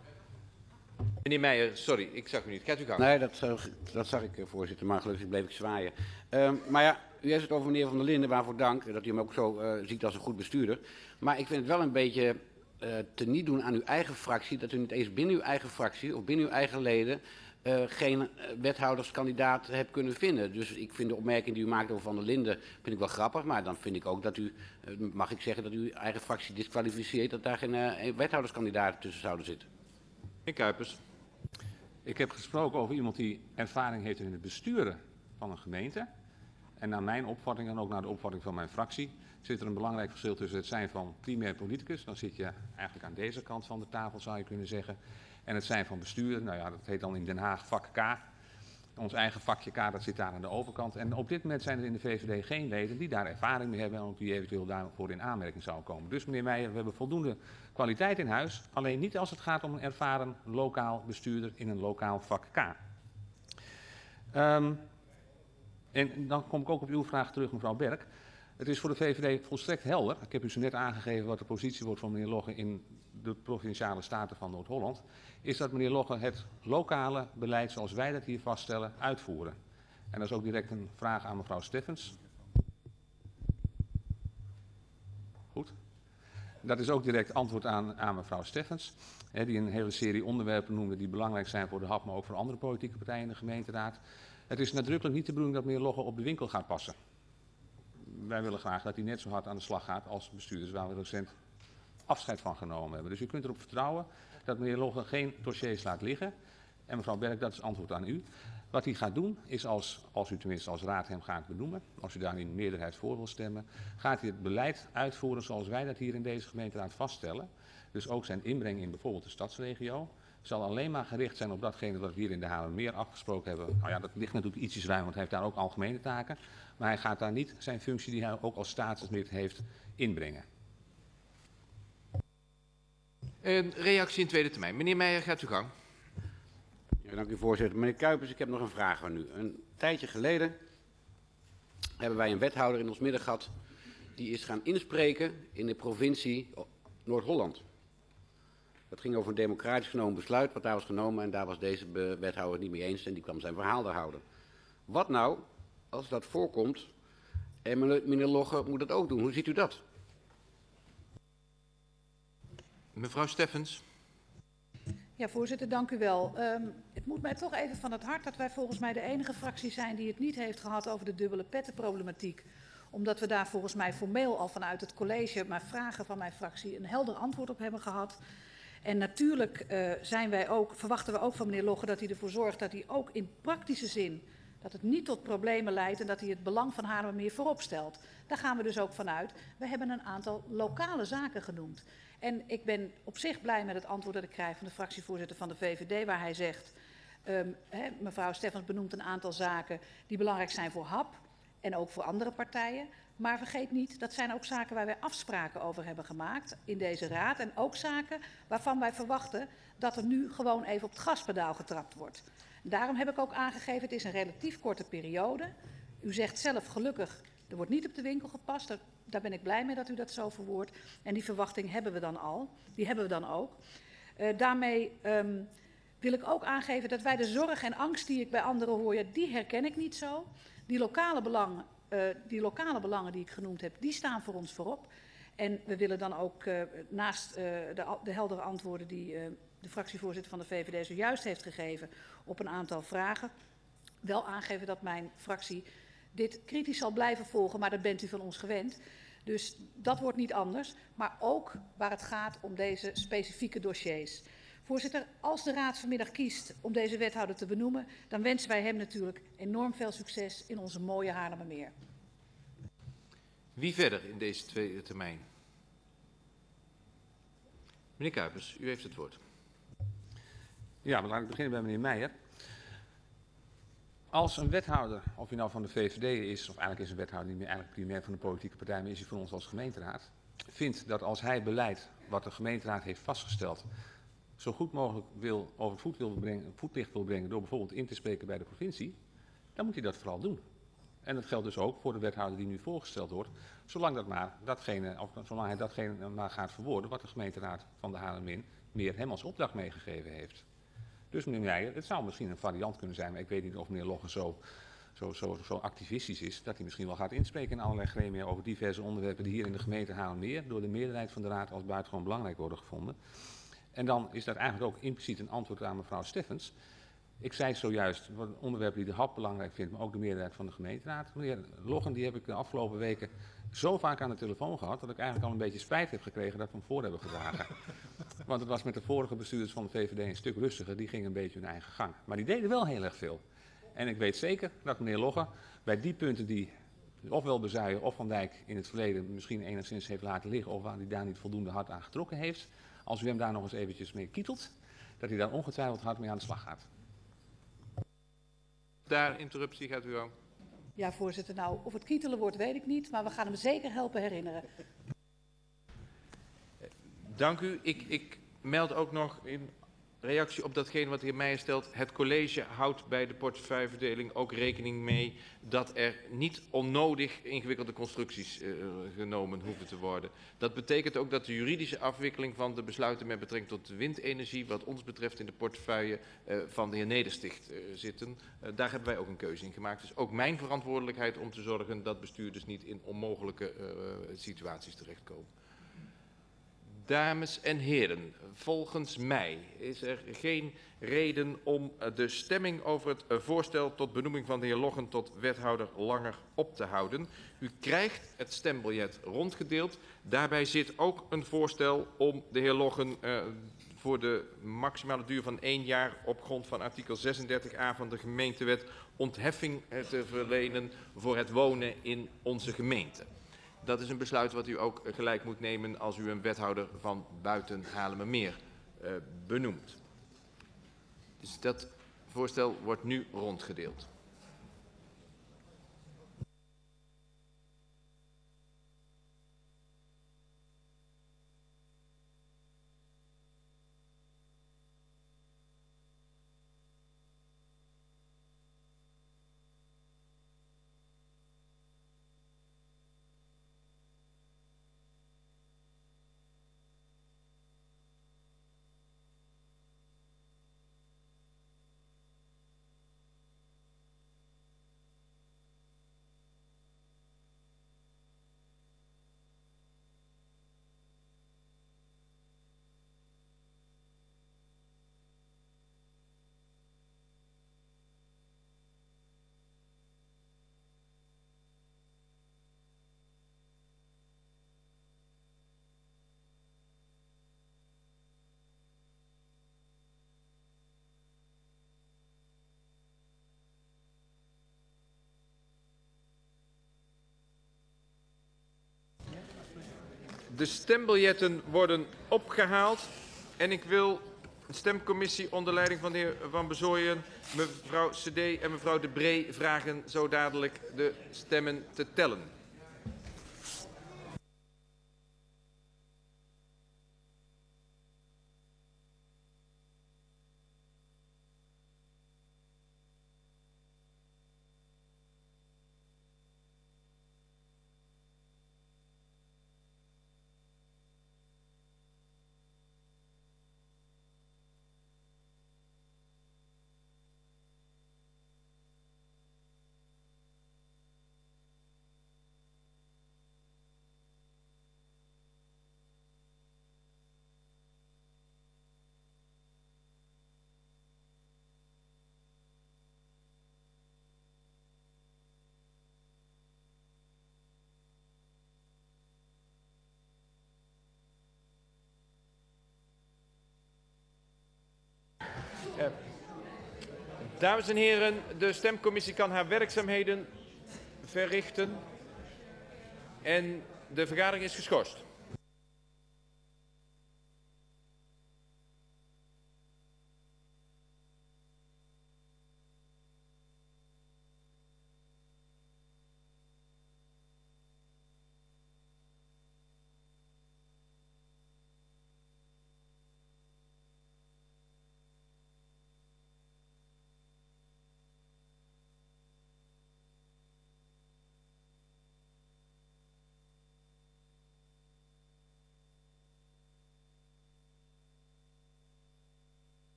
Meneer Meijer, sorry, ik zag u niet. Gaat u gang. Nee, dat zag ik, voorzitter, maar gelukkig bleef ik zwaaien. Maar ja, u heeft het over meneer Van der Linden, waarvoor dank, dat u hem ook zo ziet als een goed bestuurder. Maar ik vind het wel een beetje teniet doen aan uw eigen fractie, dat u niet eens binnen uw eigen fractie of binnen uw eigen leden geen wethouderskandidaat hebt kunnen vinden. Dus ik vind de opmerking die u maakt over Van der Linden vind ik wel grappig, maar dan vind ik ook dat u, mag ik zeggen, dat u uw eigen fractie disqualificeert dat daar geen wethouderskandidaten tussen zouden zitten. Meneer Kuipers. Ik heb gesproken over iemand die ervaring heeft in het besturen van een gemeente. En naar mijn opvatting en ook naar de opvatting van mijn fractie zit er een belangrijk verschil tussen het zijn van primair politicus. Dan zit je eigenlijk aan deze kant van de tafel, zou je kunnen zeggen. En het zijn van bestuurder, nou ja, dat heet dan in Den Haag vak K. Ons eigen vakje K, dat zit daar aan de overkant. En op dit moment zijn er in de VVD geen leden die daar ervaring mee hebben en ook die eventueel daarvoor in aanmerking zouden komen. Dus meneer Meijer, we hebben voldoende kwaliteit in huis, alleen niet als het gaat om een ervaren lokaal bestuurder in een lokaal vak K. En dan kom ik ook op uw vraag terug, mevrouw Berk. Het is voor de VVD volstrekt helder. Ik heb u zo net aangegeven wat de positie wordt van meneer Logge in de Provinciale Staten van Noord-Holland. Is dat meneer Logge het lokale beleid zoals wij dat hier vaststellen uitvoeren. En dat is ook direct een vraag aan mevrouw Steffens. Goed. Dat is ook direct antwoord aan mevrouw Steffens. Die een hele serie onderwerpen noemde die belangrijk zijn voor de HAP, maar ook voor andere politieke partijen in de gemeenteraad. Het is nadrukkelijk niet de bedoeling dat meneer Logge op de winkel gaat passen. Wij willen graag dat hij net zo hard aan de slag gaat als bestuurders waar we recent afscheid van genomen hebben. Dus u kunt erop vertrouwen dat meneer Logge geen dossiers laat liggen. En mevrouw Berk, dat is antwoord aan u. Wat hij gaat doen is, als u tenminste als raad hem gaat benoemen, als u daar in meerderheid voor wil stemmen, gaat hij het beleid uitvoeren zoals wij dat hier in deze gemeenteraad vaststellen. Dus ook zijn inbreng in bijvoorbeeld de stadsregio zal alleen maar gericht zijn op datgene wat we hier in de Haarlemmermeer afgesproken hebben. Nou ja, dat ligt natuurlijk ietsjes ruim, want hij heeft daar ook algemene taken. Maar hij gaat daar niet zijn functie die hij ook als staatslid heeft inbrengen. Een reactie in tweede termijn. Meneer Meijer, gaat u gang. Ja, dank u, voorzitter. Meneer Kuipers, ik heb nog een vraag aan u. Een tijdje geleden hebben wij een wethouder in ons midden gehad die is gaan inspreken in de provincie Noord-Holland. Dat ging over een democratisch genomen besluit wat daar was genomen en daar was deze wethouder het niet mee eens en die kwam zijn verhaal daar houden. Wat nou als dat voorkomt En meneer Logge moet dat ook doen. Hoe ziet u dat? Mevrouw Steffens. Ja, voorzitter, dank u wel. Het moet mij toch even van het hart dat wij volgens mij de enige fractie zijn die het niet heeft gehad over de dubbele pettenproblematiek. Omdat we daar volgens mij formeel al vanuit het college, maar vragen van mijn fractie, een helder antwoord op hebben gehad. En natuurlijk verwachten we ook van meneer Logge dat hij ervoor zorgt dat hij ook in praktische zin, dat het niet tot problemen leidt en dat hij het belang van Haarlemmermeer voorop stelt. Daar gaan we dus ook vanuit. We hebben een aantal lokale zaken genoemd. En ik ben op zich blij met het antwoord dat ik krijg van de fractievoorzitter van de VVD, waar hij zegt, mevrouw Steffens benoemt een aantal zaken die belangrijk zijn voor HAP en ook voor andere partijen. Maar vergeet niet, dat zijn ook zaken waar wij afspraken over hebben gemaakt in deze raad. En ook zaken waarvan wij verwachten dat er nu gewoon even op het gaspedaal getrapt wordt. Daarom heb ik ook aangegeven, het is een relatief korte periode. U zegt zelf gelukkig, er wordt niet op de winkel gepast. Daar ben ik blij mee dat u dat zo verwoordt. En die verwachting hebben we dan al. Die hebben we dan ook. Daarmee wil ik ook aangeven dat wij de zorg en angst die ik bij anderen hoor, ja, die herken ik niet zo. Die lokale belangen die ik genoemd heb, die staan voor ons voorop. En we willen dan ook naast de heldere antwoorden die de fractievoorzitter van de VVD zojuist heeft gegeven op een aantal vragen, wel aangeven dat mijn fractie dit kritisch zal blijven volgen, maar dat bent u van ons gewend. Dus dat wordt niet anders, maar ook waar het gaat om deze specifieke dossiers. Voorzitter, als de Raad vanmiddag kiest om deze wethouder te benoemen, dan wensen wij hem natuurlijk enorm veel succes in onze mooie Haarlemmermeer. Wie verder in deze tweede termijn? Meneer Kuipers, u heeft het woord. Ja, maar laat ik beginnen bij meneer Meijer. Als een wethouder, of hij nou van de VVD is, of eigenlijk is een wethouder niet meer eigenlijk primair van de politieke partij, maar is hij van ons als gemeenteraad, vindt dat als hij beleid wat de gemeenteraad heeft vastgesteld, zo goed mogelijk over het voetlicht wil brengen door bijvoorbeeld in te spreken bij de provincie, dan moet hij dat vooral doen. En dat geldt dus ook voor de wethouder die nu voorgesteld wordt, zolang hij datgene maar gaat verwoorden wat de gemeenteraad van de Haarlemmermeer hem als opdracht meegegeven heeft. Dus meneer Meijer, het zou misschien een variant kunnen zijn, maar ik weet niet of meneer Logge zo activistisch is, dat hij misschien wel gaat inspreken in allerlei gremia over diverse onderwerpen die hier in de gemeente Haarlemmermeer door de meerderheid van de raad als buitengewoon belangrijk worden gevonden. En dan is dat eigenlijk ook impliciet een antwoord aan mevrouw Steffens. Ik zei zojuist, onderwerpen die de HAP belangrijk vindt, maar ook de meerderheid van de gemeenteraad. Meneer Loggen, die heb ik de afgelopen weken zo vaak aan de telefoon gehad, dat ik eigenlijk al een beetje spijt heb gekregen dat we hem voor hebben gedragen. Want het was met de vorige bestuurders van de VVD een stuk rustiger, die gingen een beetje hun eigen gang. Maar die deden wel heel erg veel. En ik weet zeker dat meneer Loggen bij die punten die ofwel Bezuijen of Van Dijk in het verleden misschien enigszins heeft laten liggen, of waar hij daar niet voldoende hard aan getrokken heeft, als u hem daar nog eens eventjes mee kietelt, dat hij daar ongetwijfeld hard mee aan de slag gaat. Daar interruptie gaat u ook. Ja, voorzitter. Nou, of het kietelen wordt, weet ik niet, maar we gaan hem zeker helpen herinneren. Dank u. Ik meld ook nog in reactie op datgene wat de heer Meijer stelt. Het college houdt bij de portefeuilleverdeling ook rekening mee dat er niet onnodig ingewikkelde constructies genomen hoeven te worden. Dat betekent ook dat de juridische afwikkeling van de besluiten met betrekking tot de windenergie, wat ons betreft in de portefeuille van de heer Nedersticht zitten. Daar hebben wij ook een keuze in gemaakt. Dus ook mijn verantwoordelijkheid om te zorgen dat bestuurders niet in onmogelijke situaties terechtkomen. Dames en heren, volgens mij is er geen reden om de stemming over het voorstel tot benoeming van de heer Loggen tot wethouder langer op te houden. U krijgt het stembiljet rondgedeeld. Daarbij zit ook een voorstel om de heer Loggen voor de maximale duur van 1 jaar op grond van artikel 36a van de gemeentewet ontheffing te verlenen voor het wonen in onze gemeente. Dat is een besluit wat u ook gelijk moet nemen als u een wethouder van buiten Haarlemmermeer benoemt. Dus dat voorstel wordt nu rondgedeeld. De stembiljetten worden opgehaald en ik wil de stemcommissie onder leiding van de heer Van Bezooyen, mevrouw CD en mevrouw De Bree vragen zo dadelijk de stemmen te tellen. Dames en heren, de stemcommissie kan haar werkzaamheden verrichten en de vergadering is geschorst.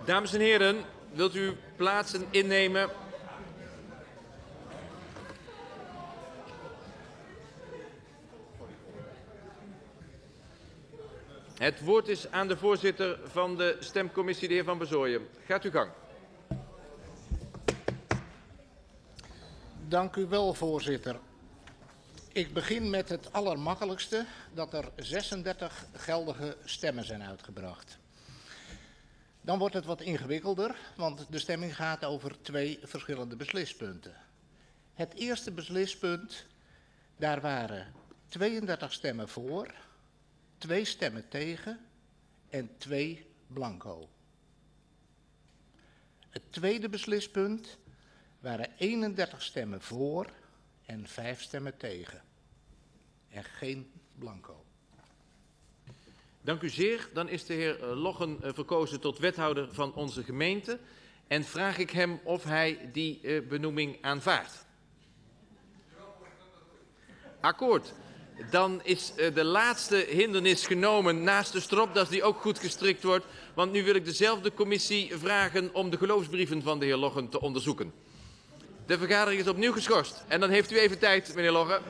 Dames en heren, wilt u plaatsen innemen? Het woord is aan de voorzitter van de stemcommissie, de heer Van Bezooijen. Gaat uw gang. Dank u wel, voorzitter. Ik begin met het allermakkelijkste, dat er 36 geldige stemmen zijn uitgebracht. Dan wordt het wat ingewikkelder, want de stemming gaat over 2 verschillende beslispunten. Het eerste beslispunt, daar waren 32 stemmen voor, 2 stemmen tegen en 2 blanco. Het tweede beslispunt waren 31 stemmen voor en 5 stemmen tegen. En geen blanco. Dank u zeer. Dan is de heer Loggen verkozen tot wethouder van onze gemeente. En vraag ik hem of hij die benoeming aanvaardt. Akkoord. Dan is de laatste hindernis genomen naast de stropdas die ook goed gestrikt wordt. Want nu wil ik dezelfde commissie vragen om de geloofsbrieven van de heer Loggen te onderzoeken. De vergadering is opnieuw geschorst. En dan heeft u even tijd, meneer Loggen.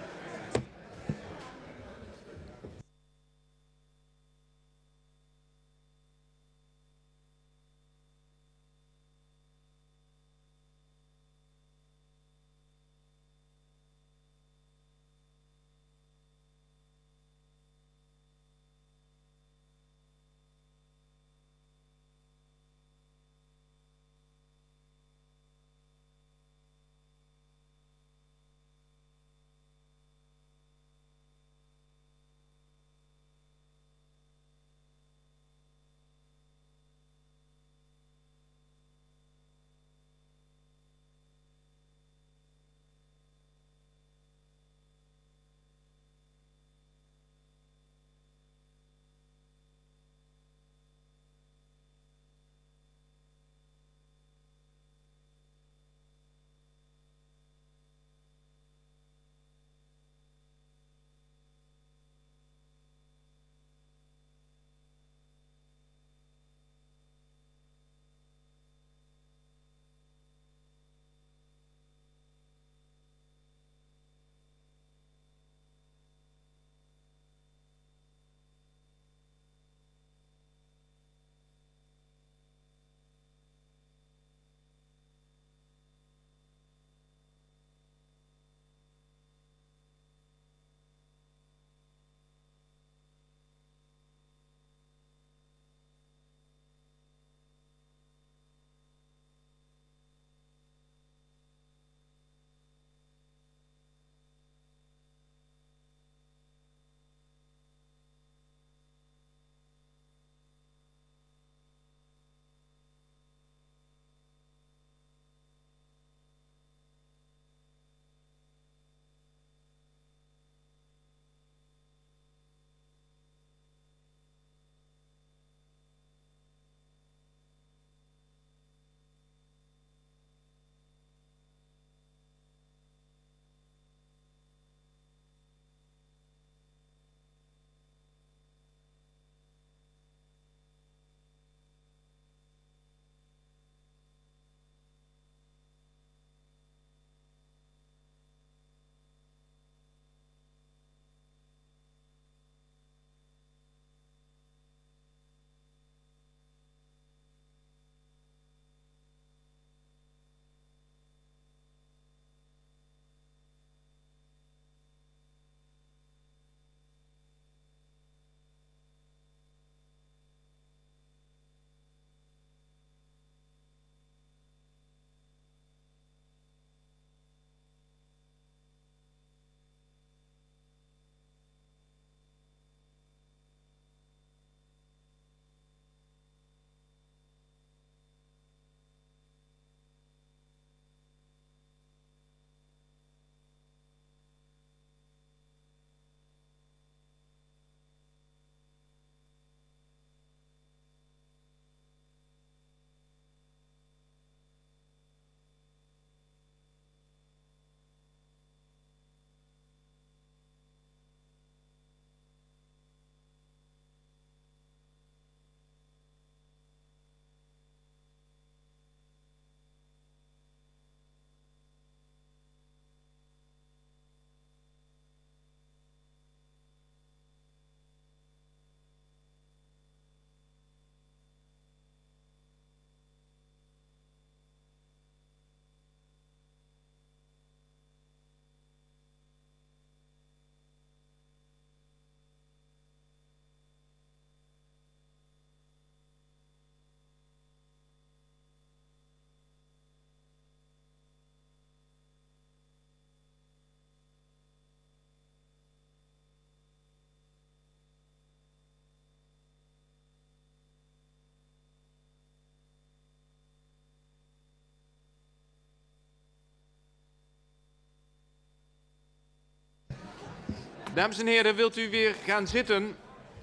Dames en heren, wilt u weer gaan zitten?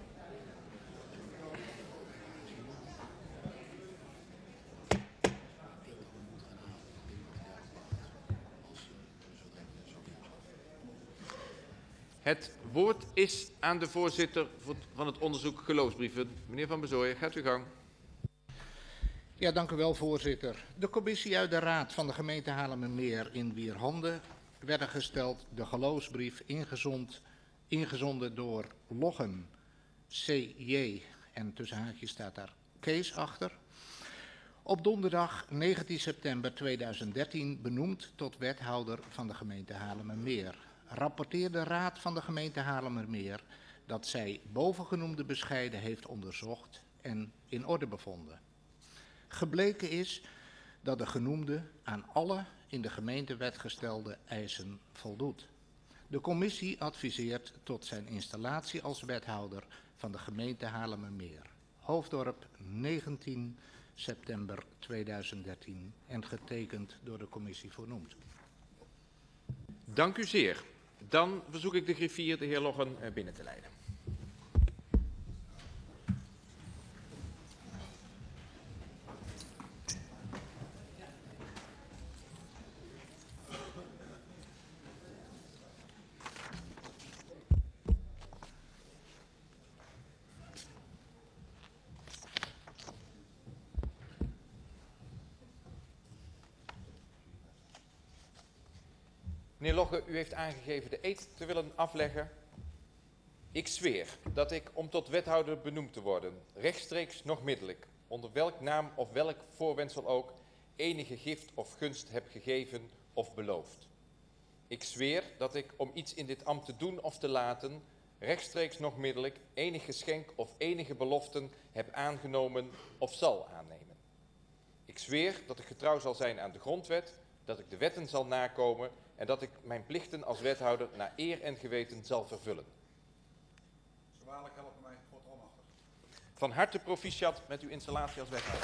Het woord is aan de voorzitter van het onderzoek geloofsbrieven. Meneer Van Bezooyen, gaat uw gang. Ja, dank u wel, voorzitter. De commissie uit de Raad van de gemeente Haarlemmermeer, in wier handen werden gesteld de geloofsbrief ingezonden door Lochem C.J. en tussen haakjes staat daar Kees achter. Op donderdag 19 september 2013 benoemd tot wethouder van de gemeente Haarlemmermeer. Rapporteerde de Raad van de gemeente Haarlemmermeer dat zij bovengenoemde bescheiden heeft onderzocht en in orde bevonden. Gebleken is dat de genoemde aan alle in de gemeentewet gestelde eisen voldoet. De commissie adviseert tot zijn installatie als wethouder van de gemeente Haarlemmermeer. Hoofddorp 19 september 2013 en getekend door de commissie voornoemd. Dank u zeer. Dan verzoek ik de griffier de heer Loggen binnen te leiden. Meneer Logge, u heeft aangegeven de eed te willen afleggen. Ik zweer dat ik, om tot wethouder benoemd te worden, rechtstreeks nog middelijk, onder welk naam of welk voorwendsel ook, enige gift of gunst heb gegeven of beloofd. Ik zweer dat ik, om iets in dit ambt te doen of te laten, rechtstreeks nog middelijk, enig geschenk of enige beloften heb aangenomen of zal aannemen. Ik zweer dat ik getrouw zal zijn aan de grondwet, dat ik de wetten zal nakomen en dat ik mijn plichten als wethouder naar eer en geweten zal vervullen. Zo waarlijk helpen mij God almachtig. Van harte proficiat met uw installatie als wethouder.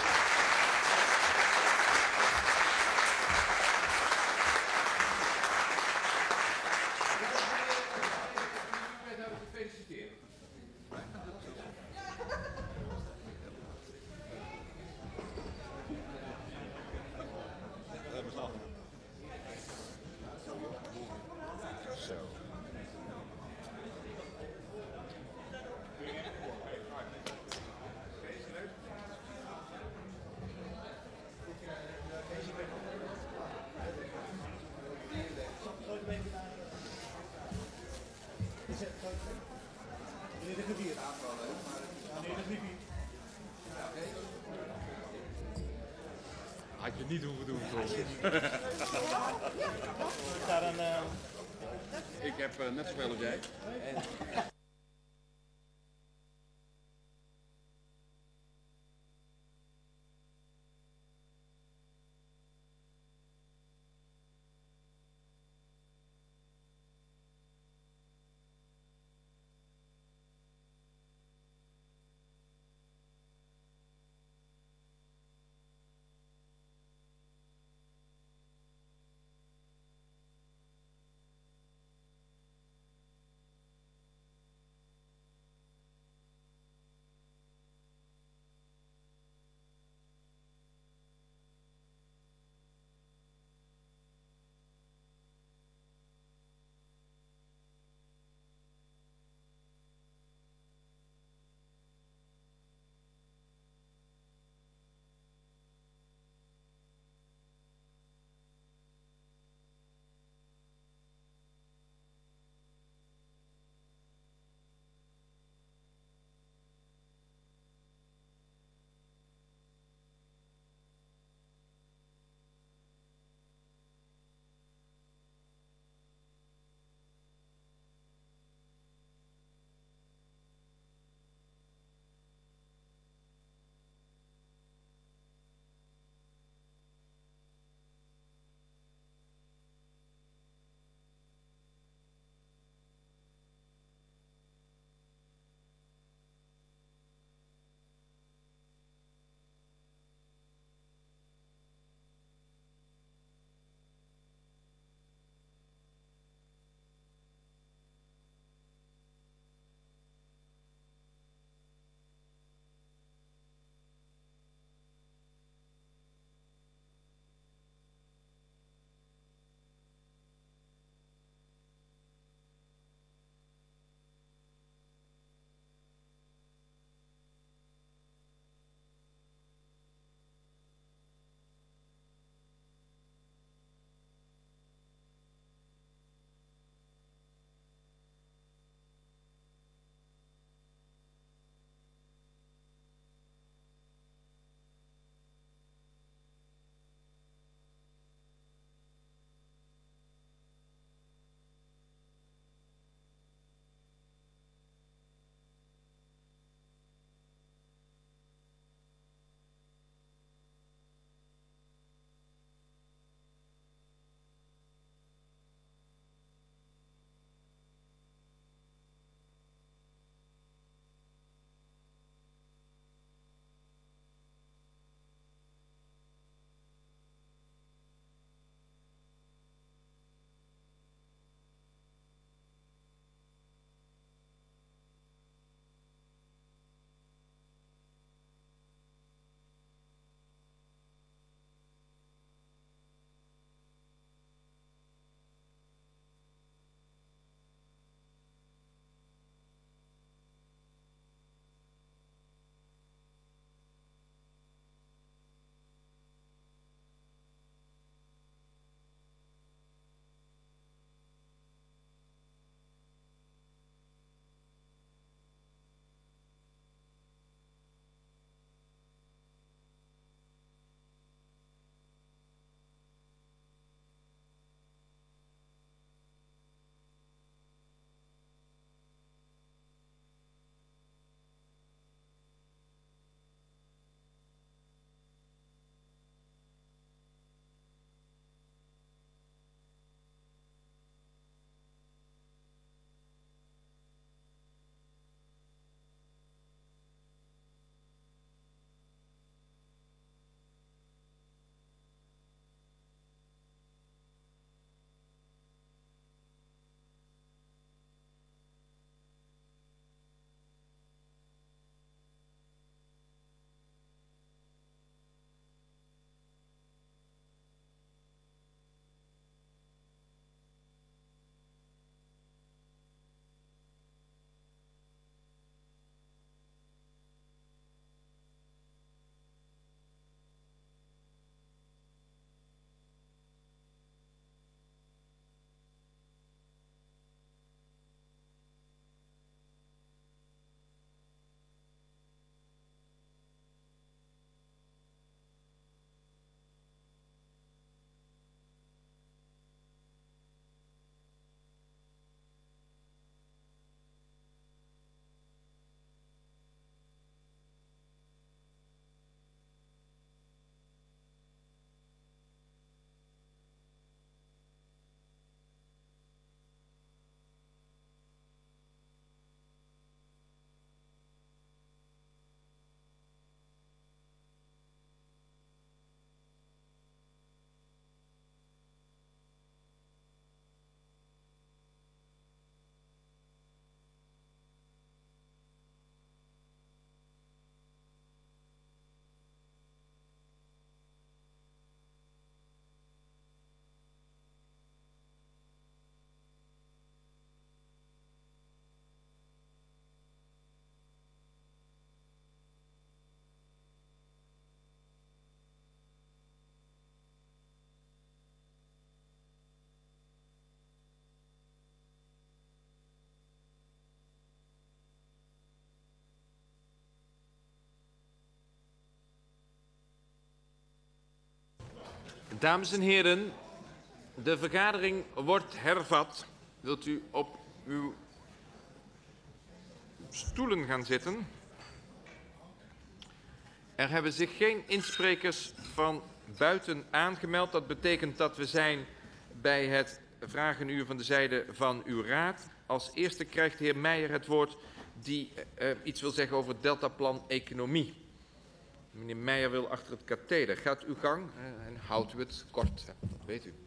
Had je niet hoeven doen, toch? Ik heb net zoveel als jij. Dames en heren, de vergadering wordt hervat. Wilt u op uw stoelen gaan zitten? Er hebben zich geen insprekers van buiten aangemeld. Dat betekent dat we zijn bij het vragenuur van de zijde van uw raad. Als eerste krijgt de heer Meijer het woord die iets wil zeggen over het deltaplan economie. Meneer Meijer wil achter het katheder. Gaat uw gang en houdt u het kort, dat weet u.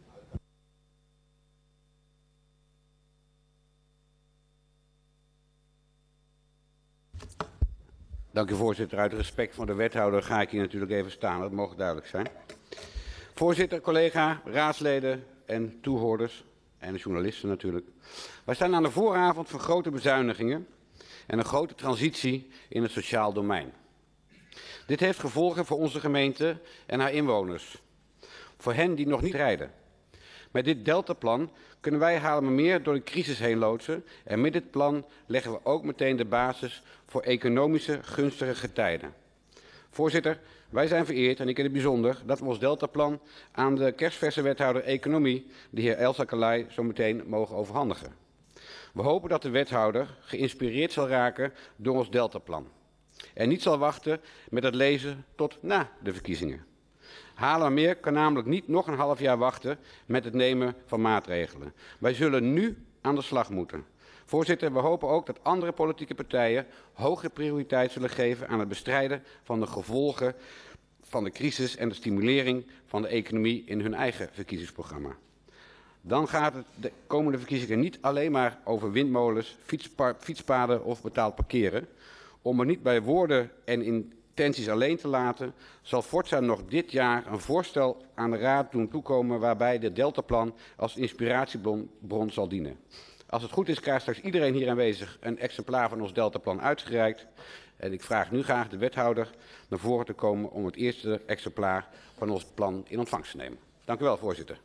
Dank u voorzitter. Uit respect voor de wethouder ga ik hier natuurlijk even staan. Dat mag duidelijk zijn. Voorzitter, collega, raadsleden en toehoorders en de journalisten natuurlijk. Wij staan aan de vooravond van grote bezuinigingen en een grote transitie in het sociaal domein. Dit heeft gevolgen voor onze gemeente en haar inwoners. Voor hen die nog niet rijden. Met dit deltaplan kunnen wij Haarlemmermeer door de crisis heen loodsen. En met dit plan leggen we ook meteen de basis voor economische gunstige tijden. Voorzitter, wij zijn vereerd, en ik in het bijzonder, dat we ons deltaplan aan de kerstverse wethouder economie, de heer Elsa Kalay, zo meteen mogen overhandigen. We hopen dat de wethouder geïnspireerd zal raken door ons deltaplan. En niet zal wachten met het lezen tot na de verkiezingen. Haarlemmermeer kan namelijk niet nog een half jaar wachten met het nemen van maatregelen. Wij zullen nu aan de slag moeten. Voorzitter, we hopen ook dat andere politieke partijen hoge prioriteit zullen geven aan het bestrijden van de gevolgen van de crisis en de stimulering van de economie in hun eigen verkiezingsprogramma. Dan gaat het de komende verkiezingen niet alleen maar over windmolens, fietspaden of betaald parkeren. Om er niet bij woorden en intenties alleen te laten, zal Forza nog dit jaar een voorstel aan de Raad doen toekomen waarbij de deltaplan als inspiratiebron zal dienen. Als het goed is, krijgt straks iedereen hier aanwezig een exemplaar van ons deltaplan uitgereikt. En ik vraag nu graag de wethouder naar voren te komen om het eerste exemplaar van ons plan in ontvangst te nemen. Dank u wel, voorzitter.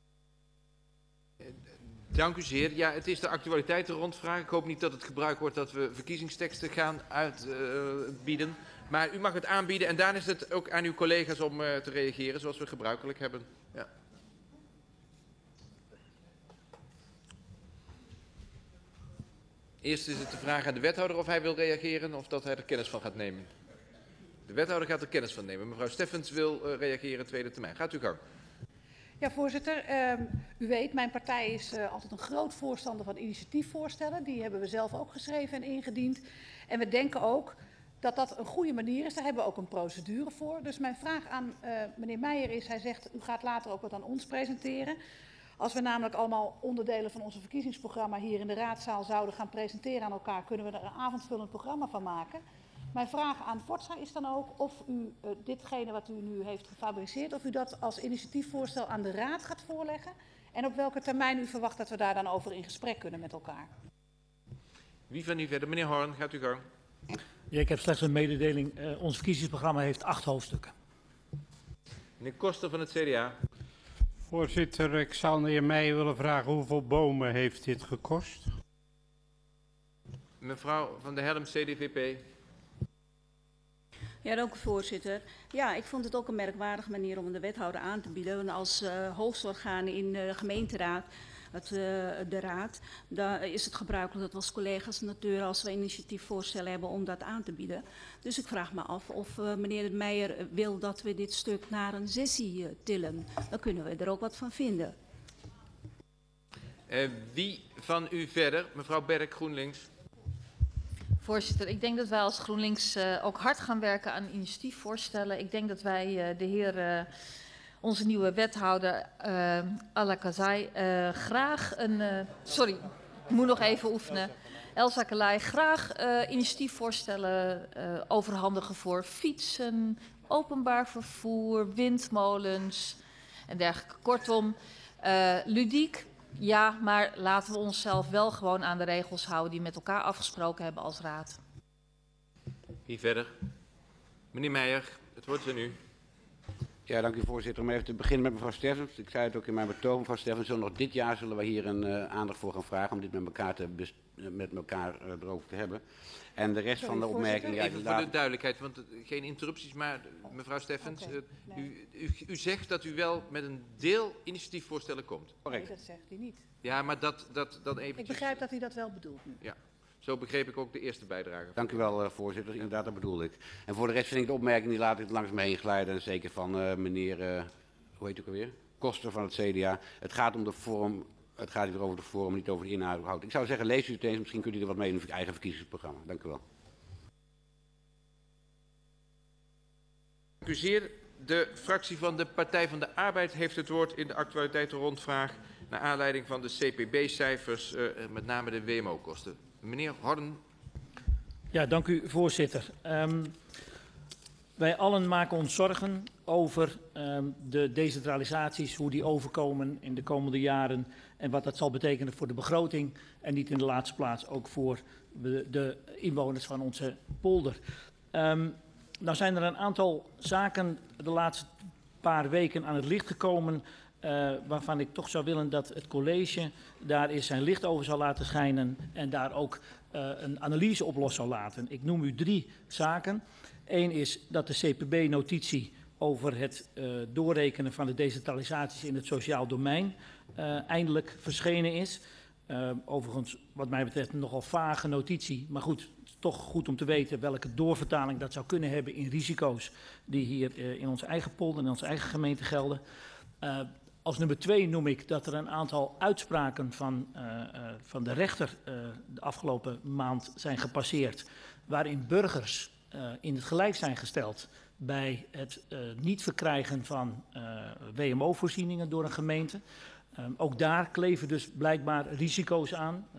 Dank u zeer. Ja, het is de actualiteitenrondvraag. Ik hoop niet dat het gebruikt wordt dat we verkiezingsteksten gaan uitbieden. Maar u mag het aanbieden en daarna is het ook aan uw collega's om te reageren zoals we gebruikelijk hebben. Ja. Eerst is het de vraag aan de wethouder of hij wil reageren of dat hij er kennis van gaat nemen. De wethouder gaat er kennis van nemen. Mevrouw Steffens wil reageren tweede termijn. Gaat u gang. Ja, voorzitter. U weet, mijn partij is altijd een groot voorstander van initiatiefvoorstellen. Die hebben we zelf ook geschreven en ingediend. En we denken ook dat dat een goede manier is. Daar hebben we ook een procedure voor. Dus mijn vraag aan meneer Meijer is, hij zegt, u gaat later ook wat aan ons presenteren. Als we namelijk allemaal onderdelen van onze verkiezingsprogramma hier in de raadzaal zouden gaan presenteren aan elkaar, kunnen we er een avondvullend programma van maken. Mijn vraag aan Forza is dan ook of u ditgene wat u nu heeft gefabriceerd, of u dat als initiatiefvoorstel aan de Raad gaat voorleggen en op welke termijn u verwacht dat we daar dan over in gesprek kunnen met elkaar. Wie van u verder? Meneer Horn, gaat u gang. Ja, ik heb slechts een mededeling. Ons verkiezingsprogramma heeft 8 hoofdstukken. Meneer Koster van het CDA. Voorzitter, ik zou de heer Meijer willen vragen hoeveel bomen heeft dit gekost? Mevrouw van der Helm, CDVP. Ja, dank u voorzitter. Ja, ik vond het ook een merkwaardige manier om de wethouder aan te bieden. Want als hoofdorgaan in de gemeenteraad, de raad, dan is het gebruikelijk dat we als collega's natuurlijk als we initiatiefvoorstellen hebben om dat aan te bieden. Dus ik vraag me af of meneer de Meijer wil dat we dit stuk naar een sessie tillen. Dan kunnen we er ook wat van vinden. Wie van u verder? Mevrouw Berk, GroenLinks. Voorzitter, ik denk dat wij als GroenLinks ook hard gaan werken aan initiatiefvoorstellen. Ik denk dat wij de heer, onze nieuwe wethouder, Alakazai, graag een... sorry, ik moet nog even oefenen. Elsa Kalay, graag initiatiefvoorstellen overhandigen voor fietsen, openbaar vervoer, windmolens en dergelijke. Kortom, ludiek. Ja, maar laten we onszelf wel gewoon aan de regels houden die we met elkaar afgesproken hebben als raad. Wie verder? Meneer Meijer, het woord is aan u. Ja, dank u voorzitter. Om even te beginnen met mevrouw Steffens. Ik zei het ook in mijn betoog, mevrouw Steffens, nog dit jaar zullen we hier een aandacht voor gaan vragen om dit met elkaar te met elkaar erover te hebben. En de rest Sorry, van de opmerkingen... Ja, Even voor inderdaad- de duidelijkheid, want geen interrupties, maar mevrouw Steffens, Oké, nee. u zegt dat u wel met een deel initiatiefvoorstellen komt. Nee, dat zegt hij niet. Ja, maar dat dan eventjes... Ik begrijp dat hij dat wel bedoelt nu. Ja, zo begreep ik ook de eerste bijdrage. Dank u wel, voorzitter. Inderdaad, dat bedoel ik. En voor de rest vind ik de opmerking, die laat ik langs me heen glijden. En zeker van meneer, hoe heet u ook alweer? Koster van het CDA. Het gaat om de vorm, het gaat hier over de vorm, niet over de inhoud. Ik zou zeggen, lees u het eens. Misschien kunt u er wat mee in uw eigen verkiezingsprogramma. Dank u wel. Dank u zeer. De fractie van de Partij van de Arbeid heeft het woord in de actualiteitenrondvraag. Naar aanleiding van de CPB-cijfers, met name de WMO-kosten. Meneer Horn. Ja, dank u, voorzitter. Wij allen maken ons zorgen over de decentralisaties, hoe die overkomen in de komende jaren en wat dat zal betekenen voor de begroting en niet in de laatste plaats ook voor de inwoners van onze polder. Nou zijn er een aantal zaken de laatste paar weken aan het licht gekomen waarvan ik toch zou willen dat het college daar eens zijn licht over zal laten schijnen en daar ook een analyse op los zal laten. Ik noem u 3 zaken. Eén is dat de CPB-notitie over het doorrekenen van de decentralisaties in het sociaal domein eindelijk verschenen is. Overigens, wat mij betreft, een nogal vage notitie, maar goed, toch goed om te weten welke doorvertaling dat zou kunnen hebben in risico's die hier in onze eigen polder, in onze eigen gemeente gelden. Als nummer 2 noem ik dat er een aantal uitspraken van de rechter de afgelopen maand zijn gepasseerd, waarin burgers in het gelijk zijn gesteld bij het niet verkrijgen van WMO-voorzieningen door een gemeente. Ook daar kleven dus blijkbaar risico's aan.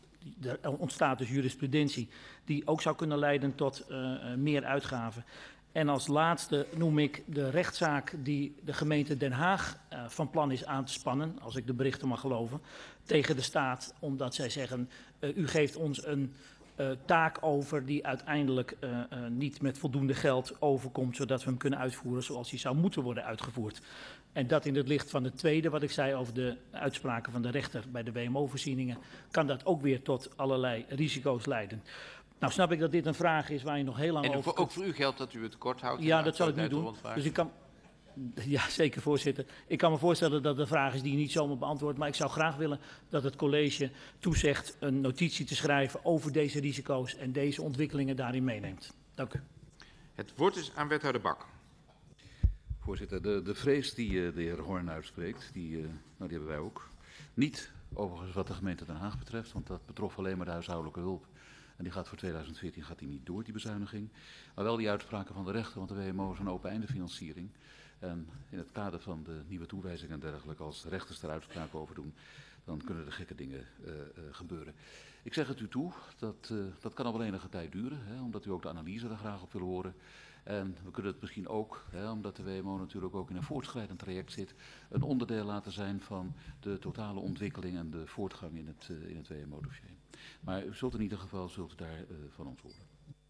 Er ontstaat dus jurisprudentie die ook zou kunnen leiden tot meer uitgaven. En als laatste noem ik de rechtszaak die de gemeente Den Haag van plan is aan te spannen, als ik de berichten mag geloven, tegen de staat, omdat zij zeggen, u geeft ons een taak over die uiteindelijk niet met voldoende geld overkomt, zodat we hem kunnen uitvoeren zoals hij zou moeten worden uitgevoerd. En dat in het licht van het tweede, wat ik zei over de uitspraken van de rechter bij de WMO-voorzieningen, kan dat ook weer tot allerlei risico's leiden. Nou snap ik dat dit een vraag is waar je nog heel lang En over... ook voor u geldt dat u het kort houdt? Ja, dat zal ik nu doen. Dus ik kan... Ja, zeker, voorzitter. Ik kan me voorstellen dat het een vraag is die je niet zomaar beantwoordt, maar ik zou graag willen dat het college toezegt een notitie te schrijven over deze risico's en deze ontwikkelingen daarin meeneemt. Dank u. Het woord is aan wethouder Bak. Voorzitter, de vrees die de heer Horn uitspreekt, die hebben wij ook. Niet overigens wat de gemeente Den Haag betreft, want dat betrof alleen maar de huishoudelijke hulp. En die gaat voor 2014 niet door, die bezuiniging. Maar wel die uitspraken van de rechter, want de WMO is een open einde financiering. En in het kader van de nieuwe toewijzingen en dergelijke, als de rechters er uitspraken over doen, dan kunnen er gekke dingen gebeuren. Ik zeg het u toe, dat kan al wel enige tijd duren, omdat u ook de analyse er graag op wil horen. En we kunnen het misschien ook, omdat de WMO natuurlijk ook in een voortschrijdend traject zit, een onderdeel laten zijn van de totale ontwikkeling en de voortgang in het WMO-dossier. Maar u zult in ieder geval daar van ons horen.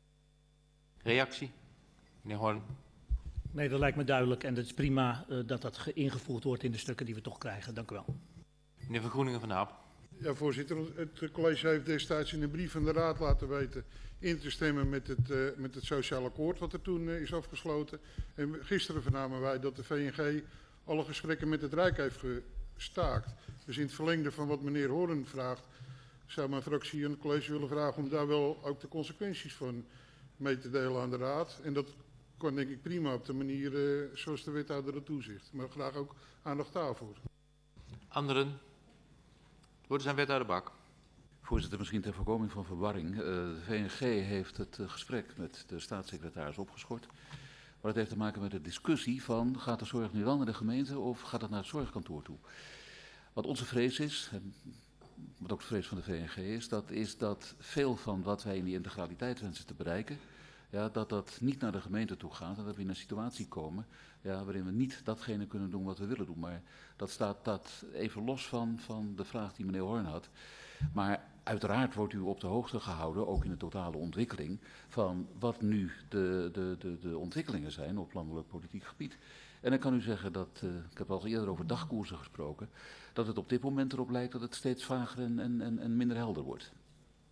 Reactie, meneer Horn. Nee, dat lijkt me duidelijk en het is prima dat dat ingevoerd wordt in de stukken die we toch krijgen. Dank u wel. Meneer Van Groeningen van de Hap. Ja, voorzitter. Het college heeft destijds in een brief van de raad laten weten in te stemmen met het sociaal akkoord wat er toen is afgesloten. En gisteren vernamen wij dat de VNG alle gesprekken met het Rijk heeft gestaakt. Dus in het verlengde van wat meneer Hoorn vraagt, zou mijn fractie en het college willen vragen om daar wel ook de consequenties van mee te delen aan de raad. En dat kan denk ik prima op de manier zoals de wethouder het toezicht. Maar graag ook aandacht daarvoor. Anderen? Het woord is aan wethouder Bak. Voorzitter, misschien ter voorkoming van verwarring. De VNG heeft het gesprek met de staatssecretaris opgeschort. Maar het heeft te maken met de discussie van, gaat de zorg nu wel naar de gemeente of gaat het naar het zorgkantoor toe? Wat onze vrees is, en wat ook de vrees van de VNG is dat veel van wat wij in die integraliteit wensen te bereiken, ja, dat niet naar de gemeente toe gaat en dat we in een situatie komen waarin we niet datgene kunnen doen wat we willen doen. Maar dat staat even los van de vraag die meneer Horn had. Maar uiteraard wordt u op de hoogte gehouden, ook in de totale ontwikkeling, van wat nu de ontwikkelingen zijn op landelijk politiek gebied. En dan kan u zeggen dat, ik heb al eerder over dagkoersen gesproken, dat het op dit moment erop lijkt dat het steeds vager en minder helder wordt.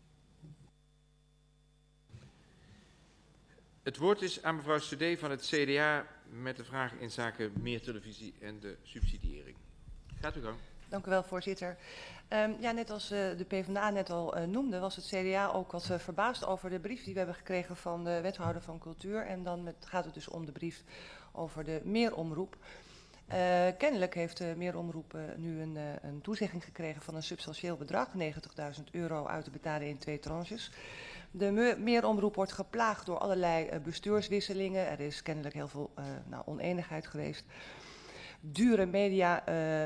Het woord is aan mevrouw Cedé van het CDA met de vraag in zaken meer televisie en de subsidiëring. Gaat u gang. Dank u wel, voorzitter. Ja, net als de PvdA net al noemde, was het CDA ook wat verbaasd over de brief die we hebben gekregen van de wethouder van cultuur. En dan gaat het dus om de brief over de meeromroep. Kennelijk heeft de meeromroep nu een toezegging gekregen van een substantieel bedrag, €90.000 uit te betalen in 2 tranches. De meeromroep wordt geplaagd door allerlei bestuurswisselingen. Er is kennelijk heel veel oneenigheid geweest. Dure media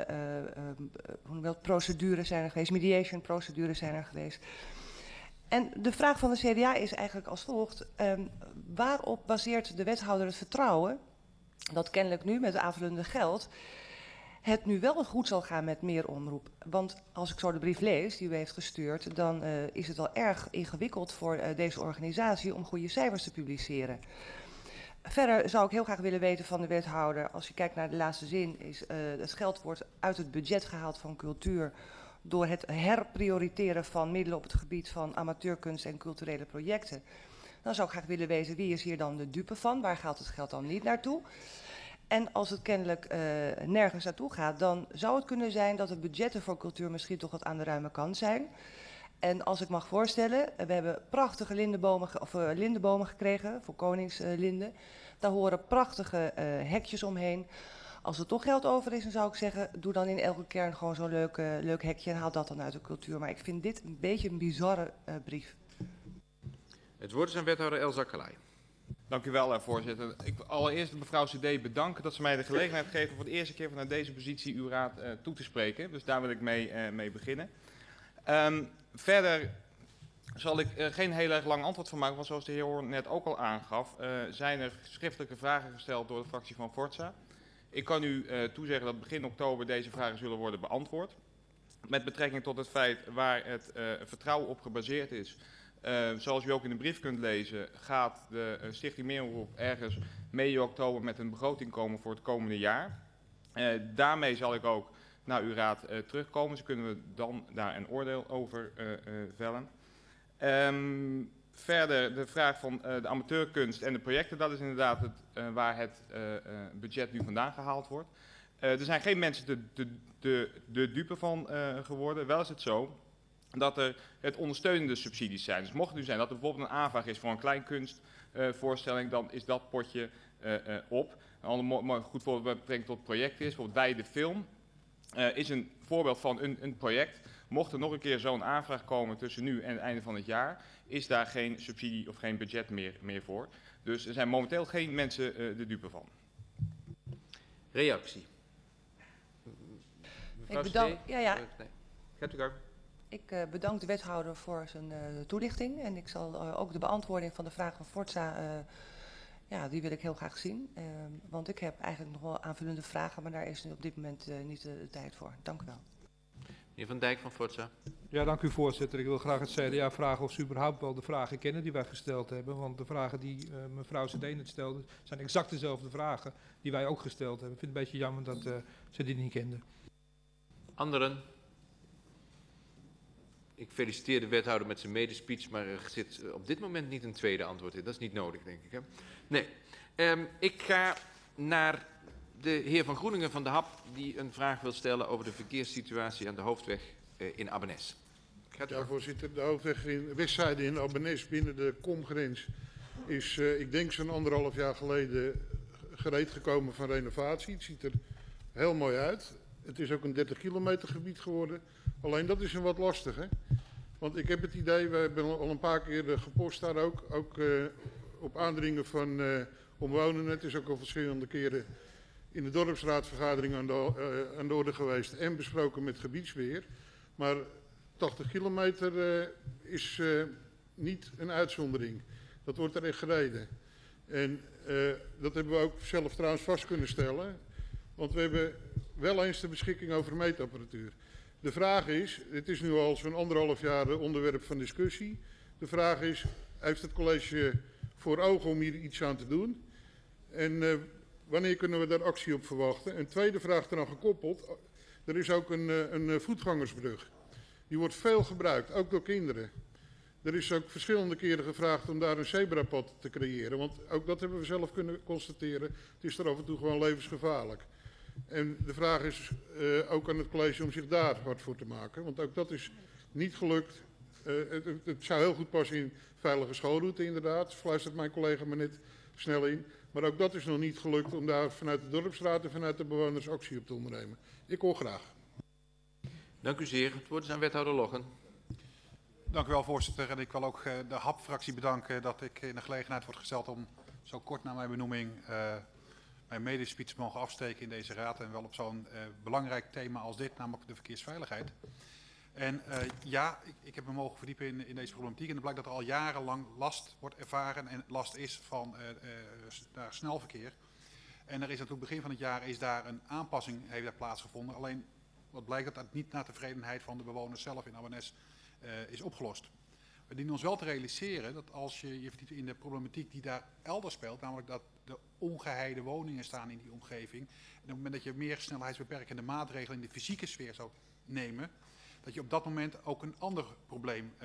procedures zijn er geweest, mediation procedures zijn er geweest. En de vraag van de CDA is eigenlijk als volgt. Waarop baseert de wethouder het vertrouwen dat kennelijk nu met aanvullende geld het nu wel goed zal gaan met meeromroep? Want als ik zo de brief lees die u heeft gestuurd, dan is het wel erg ingewikkeld voor deze organisatie om goede cijfers te publiceren. Verder zou ik heel graag willen weten van de wethouder, als je kijkt naar de laatste zin, is het geld wordt uit het budget gehaald van cultuur door het herprioriteren van middelen op het gebied van amateurkunst en culturele projecten. Dan zou ik graag willen weten wie is hier dan de dupe van, waar gaat het geld dan niet naartoe? En als het kennelijk nergens naartoe gaat, dan zou het kunnen zijn dat de budgetten voor cultuur misschien toch wat aan de ruime kant zijn. En als ik mag voorstellen, we hebben prachtige lindenbomen gekregen voor koningslinden. Daar horen prachtige hekjes omheen. Als er toch geld over is, dan zou ik zeggen, doe dan in elke kern gewoon zo'n leuk hekje en haal dat dan uit de cultuur. Maar ik vind dit een beetje een bizarre brief. Het woord is aan wethouder Elsa Kalai. Dank u wel, voorzitter. Ik wil allereerst mevrouw Cedé bedanken dat ze mij de gelegenheid geven voor de eerste keer vanuit deze positie uw raad toe te spreken. Dus daar wil ik mee beginnen. Verder zal ik geen heel erg lang antwoord van maken, want zoals de heer Hoorn net ook al aangaf, zijn er schriftelijke vragen gesteld door de fractie van Forza. Ik kan u toezeggen dat begin oktober deze vragen zullen worden beantwoord. Met betrekking tot het feit waar het vertrouwen op gebaseerd is. Zoals u ook in de brief kunt lezen, gaat de Stichting Meeromroep ergens medio oktober met een begroting komen voor het komende jaar. Daarmee zal ik ook naar uw raad terugkomen. Dus kunnen we dan daar een oordeel over vellen. Verder de vraag van de amateurkunst en de projecten. Dat is inderdaad waar het budget nu vandaan gehaald wordt. Er zijn geen mensen de dupe van geworden. Wel is het zo dat er het ondersteunende subsidies zijn. Dus mocht het nu zijn dat er bijvoorbeeld een aanvraag is voor een kleinkunstvoorstelling, dan is dat potje op. Een ander goed voorbeeld met betrekking tot projecten is, bijvoorbeeld bij de film, is een voorbeeld van een project. Mocht er nog een keer zo'n aanvraag komen tussen nu en het einde van het jaar, is daar geen subsidie of geen budget meer voor. Dus er zijn momenteel geen mensen de dupe van. Reactie. Ik bedank, ja. Nee. Gaat u gang. Ik bedank de wethouder voor zijn toelichting en ik zal ook de beantwoording van de vraag van Forza, die wil ik heel graag zien. Want ik heb eigenlijk nog wel aanvullende vragen, maar daar is nu op dit moment niet de tijd voor. Dank u wel. Meneer Van Dijk van Forza. Ja, dank u voorzitter. Ik wil graag het CDA vragen of ze überhaupt wel de vragen kennen die wij gesteld hebben. Want de vragen die mevrouw Cedé net stelde, zijn exact dezelfde vragen die wij ook gesteld hebben. Ik vind het een beetje jammer dat ze die niet kenden. Anderen? Ik feliciteer de wethouder met zijn medespeech, maar er zit op dit moment niet een tweede antwoord in. Dat is niet nodig, denk ik. Hè? Nee. Ik ga naar de heer Van Groeningen van de HAP, die een vraag wil stellen over de verkeerssituatie aan de hoofdweg in Abbenes. Ja, voorzitter. De hoofdweg in Westzijde in Abbenes binnen de komgrens is, ik denk zo'n 1,5 jaar geleden gereed gekomen van renovatie. Het ziet er heel mooi uit. Het is ook een 30 kilometer gebied geworden. Alleen dat is een wat lastig, hè. Want ik heb het idee, we hebben al een paar keer gepost daar ook op aandringen van omwonenden. Het is ook al verschillende keren in de dorpsraadvergadering aan de orde geweest en besproken met gebiedsbeheer. Maar 80 kilometer is niet een uitzondering. Dat wordt er echt gereden. En dat hebben we ook zelf trouwens vast kunnen stellen. Want we hebben wel eens de beschikking over meetapparatuur. De vraag is, het is nu al zo'n 1,5 jaar onderwerp van discussie. De vraag is, heeft het college voor ogen om hier iets aan te doen? En wanneer kunnen we daar actie op verwachten? Een tweede vraag eraan gekoppeld. Er is ook een voetgangersbrug. Die wordt veel gebruikt, ook door kinderen. Er is ook verschillende keren gevraagd om daar een zebrapad te creëren. Want ook dat hebben we zelf kunnen constateren. Het is er af en toe gewoon levensgevaarlijk. En de vraag is ook aan het college om zich daar hard voor te maken. Want ook dat is niet gelukt. Het zou heel goed passen in veilige schoolroute inderdaad. Fluistert mijn collega me net snel in. Maar ook dat is nog niet gelukt om daar vanuit de dorpsraad en vanuit de bewoners actie op te ondernemen. Ik hoor graag. Dank u zeer. Het woord is aan wethouder Loggen. Dank u wel, voorzitter. En ik wil ook de HAP-fractie bedanken dat ik in de gelegenheid word gesteld om zo kort na mijn benoeming mijn medespeech te mogen afsteken in deze raad. En wel op zo'n belangrijk thema als dit, namelijk de verkeersveiligheid. En ja, ik heb me mogen verdiepen in deze problematiek. En het blijkt dat er al jarenlang last wordt ervaren en last is van snelverkeer. En er is natuurlijk begin van het jaar is daar een aanpassing heeft daar plaatsgevonden. Alleen wat blijkt dat dat niet naar tevredenheid van de bewoners zelf in Abbenes is opgelost. We dienen ons wel te realiseren dat als je je verdiept in de problematiek die daar elders speelt, namelijk dat de ongeheide woningen staan in die omgeving. En op het moment dat je meer snelheidsbeperkende maatregelen in de fysieke sfeer zou nemen, dat je op dat moment ook een ander probleem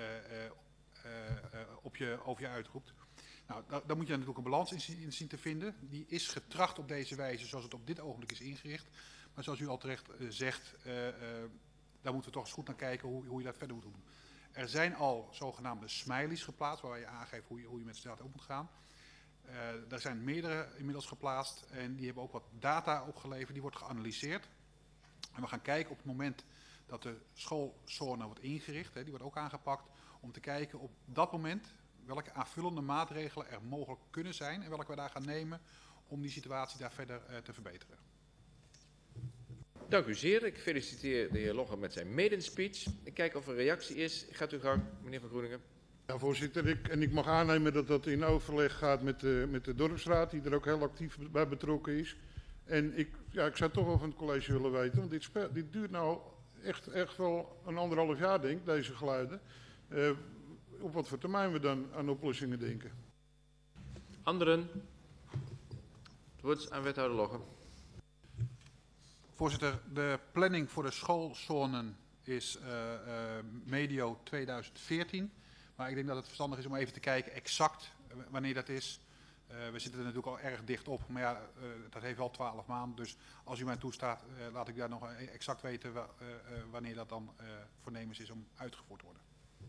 over je uitroept. Nou, daar moet je natuurlijk een balans in zien te vinden. Die is getracht op deze wijze zoals het op dit ogenblik is ingericht. Maar zoals u al terecht zegt, daar moeten we toch eens goed naar kijken hoe je dat verder moet doen. Er zijn al zogenaamde smileys geplaatst, waar je aangeeft hoe je met de straat op moet gaan. Er zijn meerdere inmiddels geplaatst en die hebben ook wat data opgeleverd. Die wordt geanalyseerd. En we gaan kijken op het moment dat de schoolzone wordt ingericht, die wordt ook aangepakt, om te kijken op dat moment welke aanvullende maatregelen er mogelijk kunnen zijn en welke we daar gaan nemen om die situatie daar verder te verbeteren. Dank u zeer. Ik feliciteer de heer Loggen met zijn maiden-speech. Ik kijk of er reactie is. Gaat uw gang, meneer Van Groeningen. Ja, voorzitter. Ik mag aannemen dat dat in overleg gaat met de dorpsraad, die er ook heel actief bij betrokken is. En ik zou toch wel van het college willen weten, want dit duurt nou echt wel een 1,5 jaar, denk ik, deze geluiden. Op wat voor termijn we dan aan oplossingen denken. Anderen? Het woord is aan wethouder Loggen. Voorzitter, de planning voor de schoolzonen is medio 2014. Maar ik denk dat het verstandig is om even te kijken exact wanneer dat is. We zitten er natuurlijk al erg dicht op, maar ja, dat heeft wel 12 maanden. Dus als u mij toestaat, laat ik daar nog exact weten wanneer dat dan voornemens is om uitgevoerd te worden.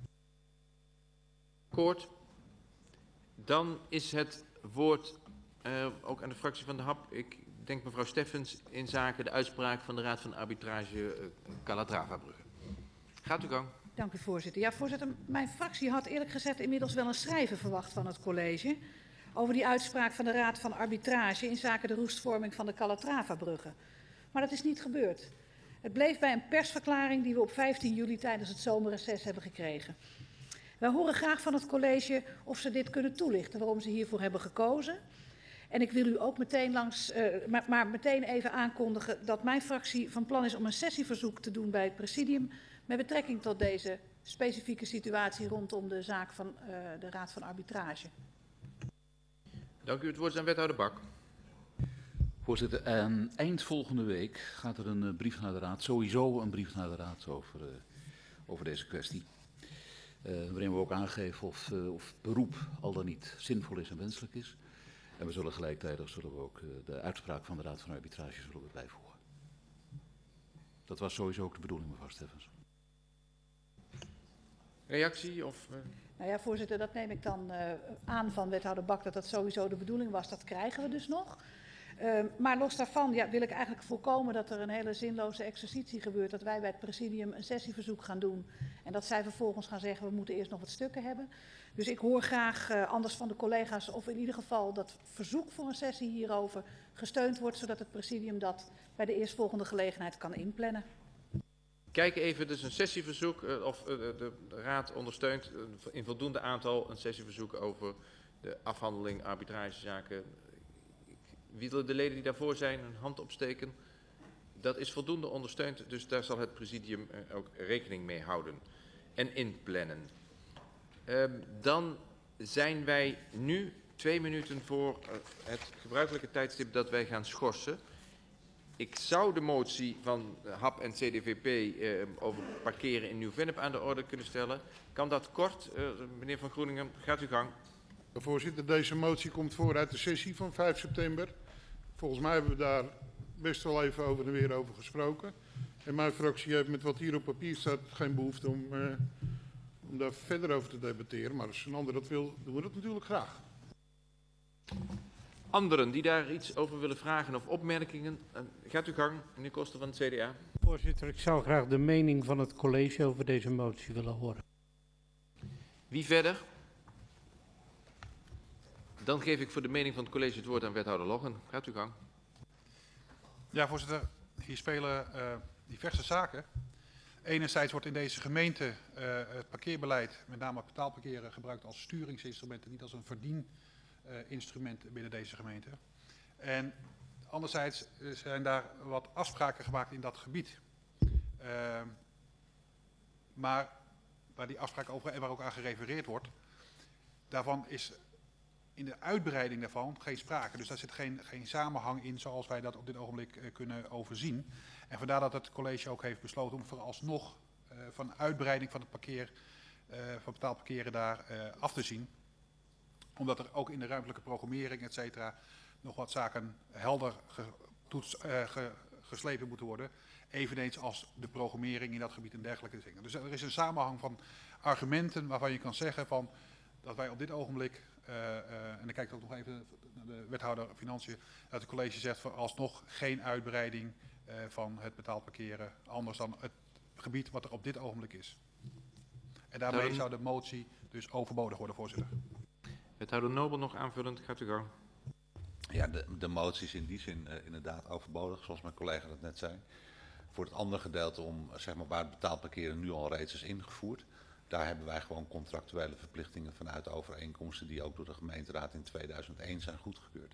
Akkoord. Dan is het woord ook aan de fractie van de HAP. Ik denk mevrouw Steffens in zaken de uitspraak van de Raad van Arbitrage Calatrava-Brugge. Gaat uw gang. Dank u, voorzitter. Ja, voorzitter, mijn fractie had eerlijk gezegd inmiddels wel een schrijven verwacht van het college over die uitspraak van de Raad van Arbitrage in zaken de roestvorming van de Calatrava-Brugge. Maar dat is niet gebeurd. Het bleef bij een persverklaring die we op 15 juli tijdens het zomerreces hebben gekregen. Wij horen graag van het college of ze dit kunnen toelichten, waarom ze hiervoor hebben gekozen. En ik wil u ook meteen meteen even aankondigen dat mijn fractie van plan is om een sessieverzoek te doen bij het presidium met betrekking tot deze specifieke situatie rondom de zaak van de Raad van Arbitrage. Dank u. Het woord is aan wethouder Bak. Voorzitter, eind volgende week gaat er een brief naar de Raad, sowieso een brief naar de Raad over deze kwestie. Waarin we ook aangeven of beroep al dan niet zinvol is en wenselijk is. En we zullen gelijktijdig ook de uitspraak van de Raad van Arbitrage bijvoegen. Dat was sowieso ook de bedoeling, mevrouw Steffens. Reactie of... Nou ja, voorzitter, dat neem ik dan aan van wethouder Bak dat dat sowieso de bedoeling was. Dat krijgen we dus nog. Maar los daarvan wil ik eigenlijk voorkomen dat er een hele zinloze exercitie gebeurt. Dat wij bij het presidium een sessieverzoek gaan doen. En dat zij vervolgens gaan zeggen, we moeten eerst nog wat stukken hebben. Dus ik hoor graag anders van de collega's of in ieder geval dat verzoek voor een sessie hierover gesteund wordt. Zodat het presidium dat bij de eerstvolgende gelegenheid kan inplannen. Kijk even, dus een sessieverzoek of de Raad ondersteunt in voldoende aantal een sessieverzoek over de afhandeling arbitragezaken. Willen de leden die daarvoor zijn een hand opsteken? Dat is voldoende ondersteund, dus daar zal het presidium ook rekening mee houden en inplannen. Dan zijn wij nu 2 minuten voor het gebruikelijke tijdstip dat wij gaan schorsen. Ik zou de motie van HAP en CDVP over parkeren in Nieuw-Vennep aan de orde kunnen stellen. Kan dat kort? Meneer Van Groeningen, gaat uw gang. Voorzitter, deze motie komt voor uit de sessie van 5 september. Volgens mij hebben we daar best wel even over en weer over gesproken. En mijn fractie heeft met wat hier op papier staat geen behoefte om daar verder over te debatteren. Maar als een ander dat wil, doen we dat natuurlijk graag. Anderen die daar iets over willen vragen of opmerkingen, gaat uw gang, meneer Koster van het CDA. Voorzitter, ik zou graag de mening van het college over deze motie willen horen. Wie verder? Dan geef ik voor de mening van het college het woord aan wethouder Loggen. Gaat uw gang. Ja, voorzitter. Hier spelen diverse zaken. Enerzijds wordt in deze gemeente het parkeerbeleid, met name het betaalparkeren, gebruikt als sturingsinstrument en niet als een verdieninstrument binnen deze gemeente. En anderzijds zijn daar wat afspraken gemaakt in dat gebied. Maar waar die afspraken over en waar ook aan gerefereerd wordt, daarvan is in de uitbreiding daarvan geen sprake. Dus daar zit geen samenhang in zoals wij dat op dit ogenblik kunnen overzien. En vandaar dat het college ook heeft besloten om vooralsnog van uitbreiding van het van betaalparkeren daar af te zien. Omdat er ook in de ruimtelijke programmering, et cetera, nog wat zaken helder geslepen moeten worden. Eveneens als de programmering in dat gebied en dergelijke dingen. Dus er is een samenhang van argumenten waarvan je kan zeggen van dat wij op dit ogenblik, en dan kijk ik ook nog even naar de wethouder Financiën, dat het college zegt vooralsnog geen uitbreiding van het betaald parkeren, anders dan het gebied wat er op dit ogenblik is. En daarmee zou de motie dus overbodig worden, voorzitter. Wethouder Nobel nog aanvullend, gaat u gang. Ja, de motie is in die zin inderdaad overbodig, zoals mijn collega dat net zei. Voor het andere gedeelte om, zeg maar, waar het betaald parkeren nu al reeds is ingevoerd, daar hebben wij gewoon contractuele verplichtingen vanuit de overeenkomsten die ook door de gemeenteraad in 2001 zijn goedgekeurd.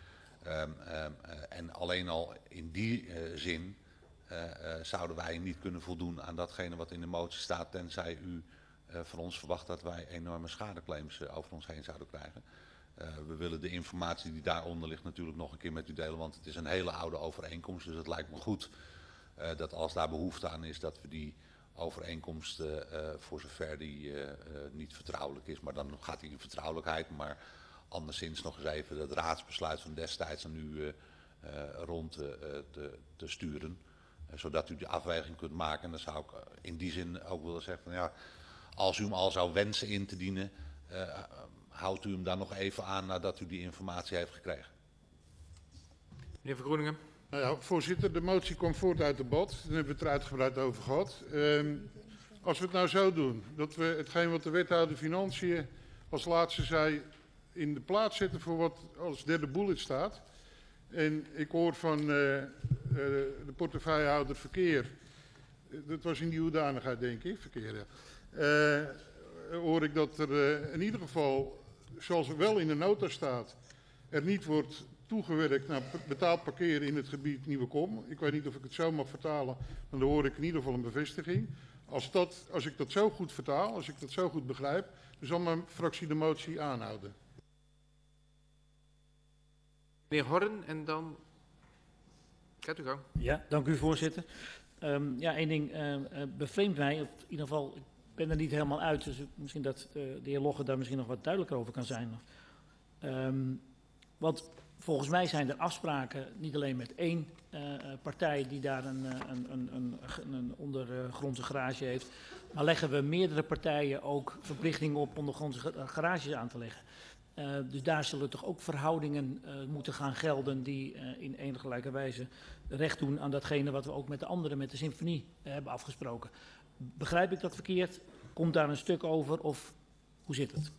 En alleen al in die zin zouden wij niet kunnen voldoen aan datgene wat in de motie staat, tenzij u van ons verwacht dat wij enorme schadeclaims over ons heen zouden krijgen. We willen de informatie die daaronder ligt natuurlijk nog een keer met u delen, want het is een hele oude overeenkomst. Dus het lijkt me goed dat als daar behoefte aan is, dat we die overeenkomst, voor zover die niet vertrouwelijk is, maar dan gaat die in vertrouwelijkheid, maar anderszins nog eens even het raadsbesluit van destijds aan u rond te sturen. Zodat u die afweging kunt maken. En dan zou ik in die zin ook willen zeggen van ja, als u hem al zou wensen in te dienen, houdt u hem dan nog even aan nadat u die informatie heeft gekregen. Meneer Van Groeningen. Nou ja, voorzitter, de motie kwam voort uit debat. Daar hebben we het er uitgebreid over gehad. Als we het nou zo doen, dat we hetgeen wat de wethouder Financiën als laatste zei in de plaats zetten voor wat als derde bullet staat. En ik hoor van de portefeuillehouder verkeer, dat was in die hoedanigheid denk ik, verkeer ja. Hoor ik dat er in ieder geval, zoals er wel in de nota staat, er niet wordt toegewerkt naar betaald parkeren in het gebied Nieuwekom. Ik weet niet of ik het zo mag vertalen, maar dan hoor ik in ieder geval een bevestiging. Als ik dat zo goed vertaal, als ik dat zo goed begrijp, dan zal mijn fractie de motie aanhouden. Meneer Horn en dan gaat u gang. Ja, dank u voorzitter. Ja, één ding bevreemdt mij, of in ieder geval, ik ben er niet helemaal uit, dus misschien dat de heer Logge daar misschien nog wat duidelijker over kan zijn. Want volgens mij zijn er afspraken, niet alleen met één partij die daar een ondergrondse garage heeft, maar leggen we meerdere partijen ook verplichtingen op ondergrondse garages aan te leggen. Dus daar zullen toch ook verhoudingen moeten gaan gelden die in enige wijze recht doen aan datgene wat we ook met de anderen, met de symfonie, hebben afgesproken. Begrijp ik dat verkeerd? Komt daar een stuk over of hoe zit het?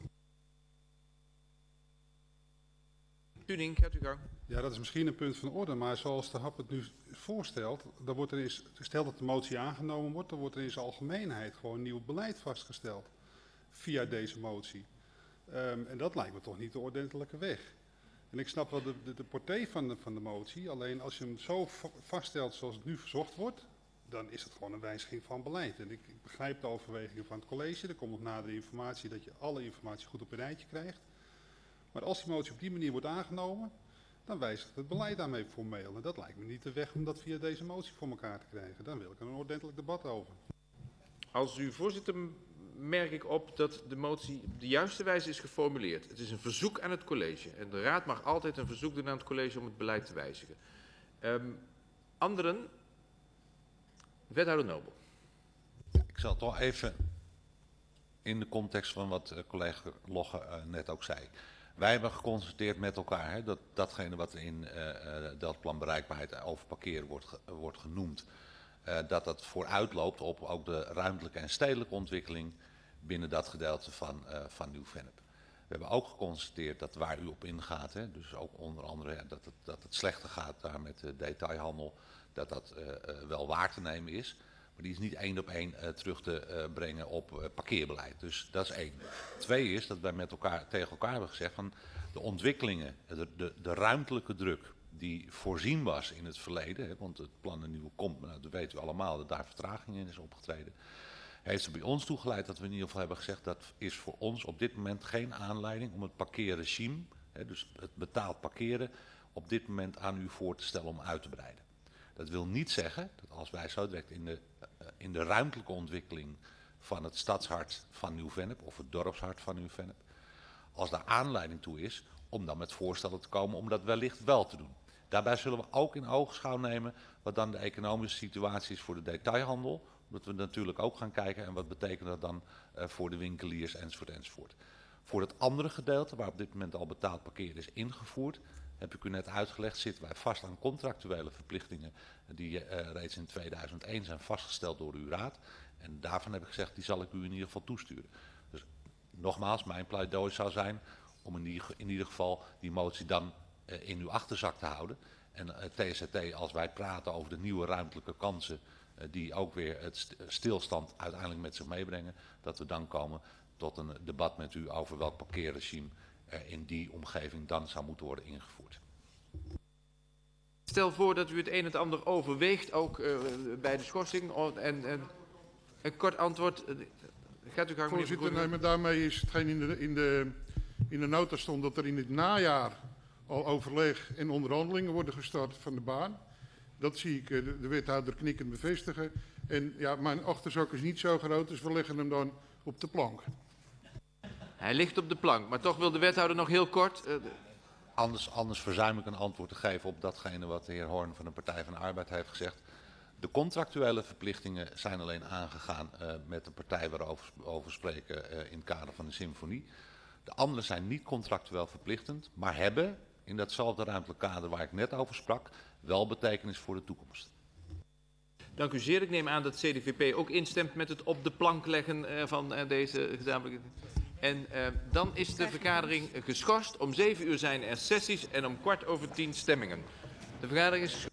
Tuning, gaat u gang. Ja, dat is misschien een punt van orde, maar zoals de HAP het nu voorstelt, dan wordt er eens, stel dat de motie aangenomen wordt, dan wordt er in zijn algemeenheid gewoon nieuw beleid vastgesteld via deze motie. En dat lijkt me toch niet de ordentelijke weg. En ik snap wel de portée van de motie, alleen als je hem zo vaststelt zoals het nu verzocht wordt, dan is het gewoon een wijziging van beleid. En ik begrijp de overwegingen van het college, er komt nog nadere informatie dat je alle informatie goed op een rijtje krijgt. Maar als die motie op die manier wordt aangenomen, dan wijzigt het beleid daarmee formeel. En dat lijkt me niet de weg om dat via deze motie voor elkaar te krijgen. Daar wil ik een ordentelijk debat over. Als u voorzitter, merk ik op dat de motie op de juiste wijze is geformuleerd. Het is een verzoek aan het college. En de raad mag altijd een verzoek doen aan het college om het beleid te wijzigen. Anderen? Wethouder Nobel. Ik zal toch even in de context van wat collega Logge net ook zei. Wij hebben geconstateerd met elkaar dat datgene wat in Deltaplan bereikbaarheid over parkeren wordt genoemd, dat dat vooruitloopt op ook de ruimtelijke en stedelijke ontwikkeling binnen dat gedeelte van Nieuw-Vennep. We hebben ook geconstateerd dat waar u op ingaat, dus ook onder andere dat het slechter gaat daar met de detailhandel, dat wel waar te nemen is. Maar die is niet 1 op 1 terug te brengen op parkeerbeleid. Dus dat is 1. 2 is dat wij met elkaar tegen elkaar hebben gezegd van de ontwikkelingen, de ruimtelijke druk die voorzien was in het verleden, want het plan een nieuwe komt, nou, dat weten we allemaal dat daar vertraging in is opgetreden, heeft er bij ons toe geleid dat we in ieder geval hebben gezegd dat is voor ons op dit moment geen aanleiding om het parkeerregime, dus het betaald parkeren, op dit moment aan u voor te stellen om uit te breiden. Dat wil niet zeggen dat als wij zo direct in de ruimtelijke ontwikkeling van het stadshart van Nieuw-Vennep of het dorpshart van Nieuw-Vennep, als daar aanleiding toe is om dan met voorstellen te komen om dat wellicht wel te doen. Daarbij zullen we ook in oogschouw nemen wat dan de economische situatie is voor de detailhandel. Omdat we natuurlijk ook gaan kijken en wat betekent dat dan voor de winkeliers enzovoort enzovoort. Voor het andere gedeelte waar op dit moment al betaald parkeren is ingevoerd, heb ik u net uitgelegd, zitten wij vast aan contractuele verplichtingen die reeds in 2001 zijn vastgesteld door uw raad. En daarvan heb ik gezegd, die zal ik u in ieder geval toesturen. Dus nogmaals, mijn pleidooi zou zijn om in ieder geval die motie dan in uw achterzak te houden. En TZT, als wij praten over de nieuwe ruimtelijke kansen die ook weer het stilstand uiteindelijk met zich meebrengen, dat we dan komen tot een debat met u over welk parkeerregime in die omgeving dan zou moeten worden ingevoerd. Stel voor dat u het een en het ander overweegt, ook bij de schorsing. En een kort antwoord. Gaat u gang, voorzitter, nee, maar daarmee is hetgeen in de nota stond dat er in het najaar al overleg en onderhandelingen worden gestart van de baan. Dat zie ik de wethouder knikkend bevestigen. En ja, mijn achterzak is niet zo groot, dus we leggen hem dan op de plank. Hij ligt op de plank, maar toch wil de wethouder nog heel kort. Anders verzuim ik een antwoord te geven op datgene wat de heer Hoorn van de Partij van de Arbeid heeft gezegd. De contractuele verplichtingen zijn alleen aangegaan met de partij waarover we spreken in het kader van de symfonie. De andere zijn niet contractueel verplichtend, maar hebben in datzelfde ruimtelijk kader waar ik net over sprak wel betekenis voor de toekomst. Dank u zeer. Ik neem aan dat CDVP ook instemt met het op de plank leggen van deze gezamenlijke. En dan is de vergadering geschorst. Om 7 uur zijn er sessies en om 9:15 stemmingen. De vergadering is geschorst.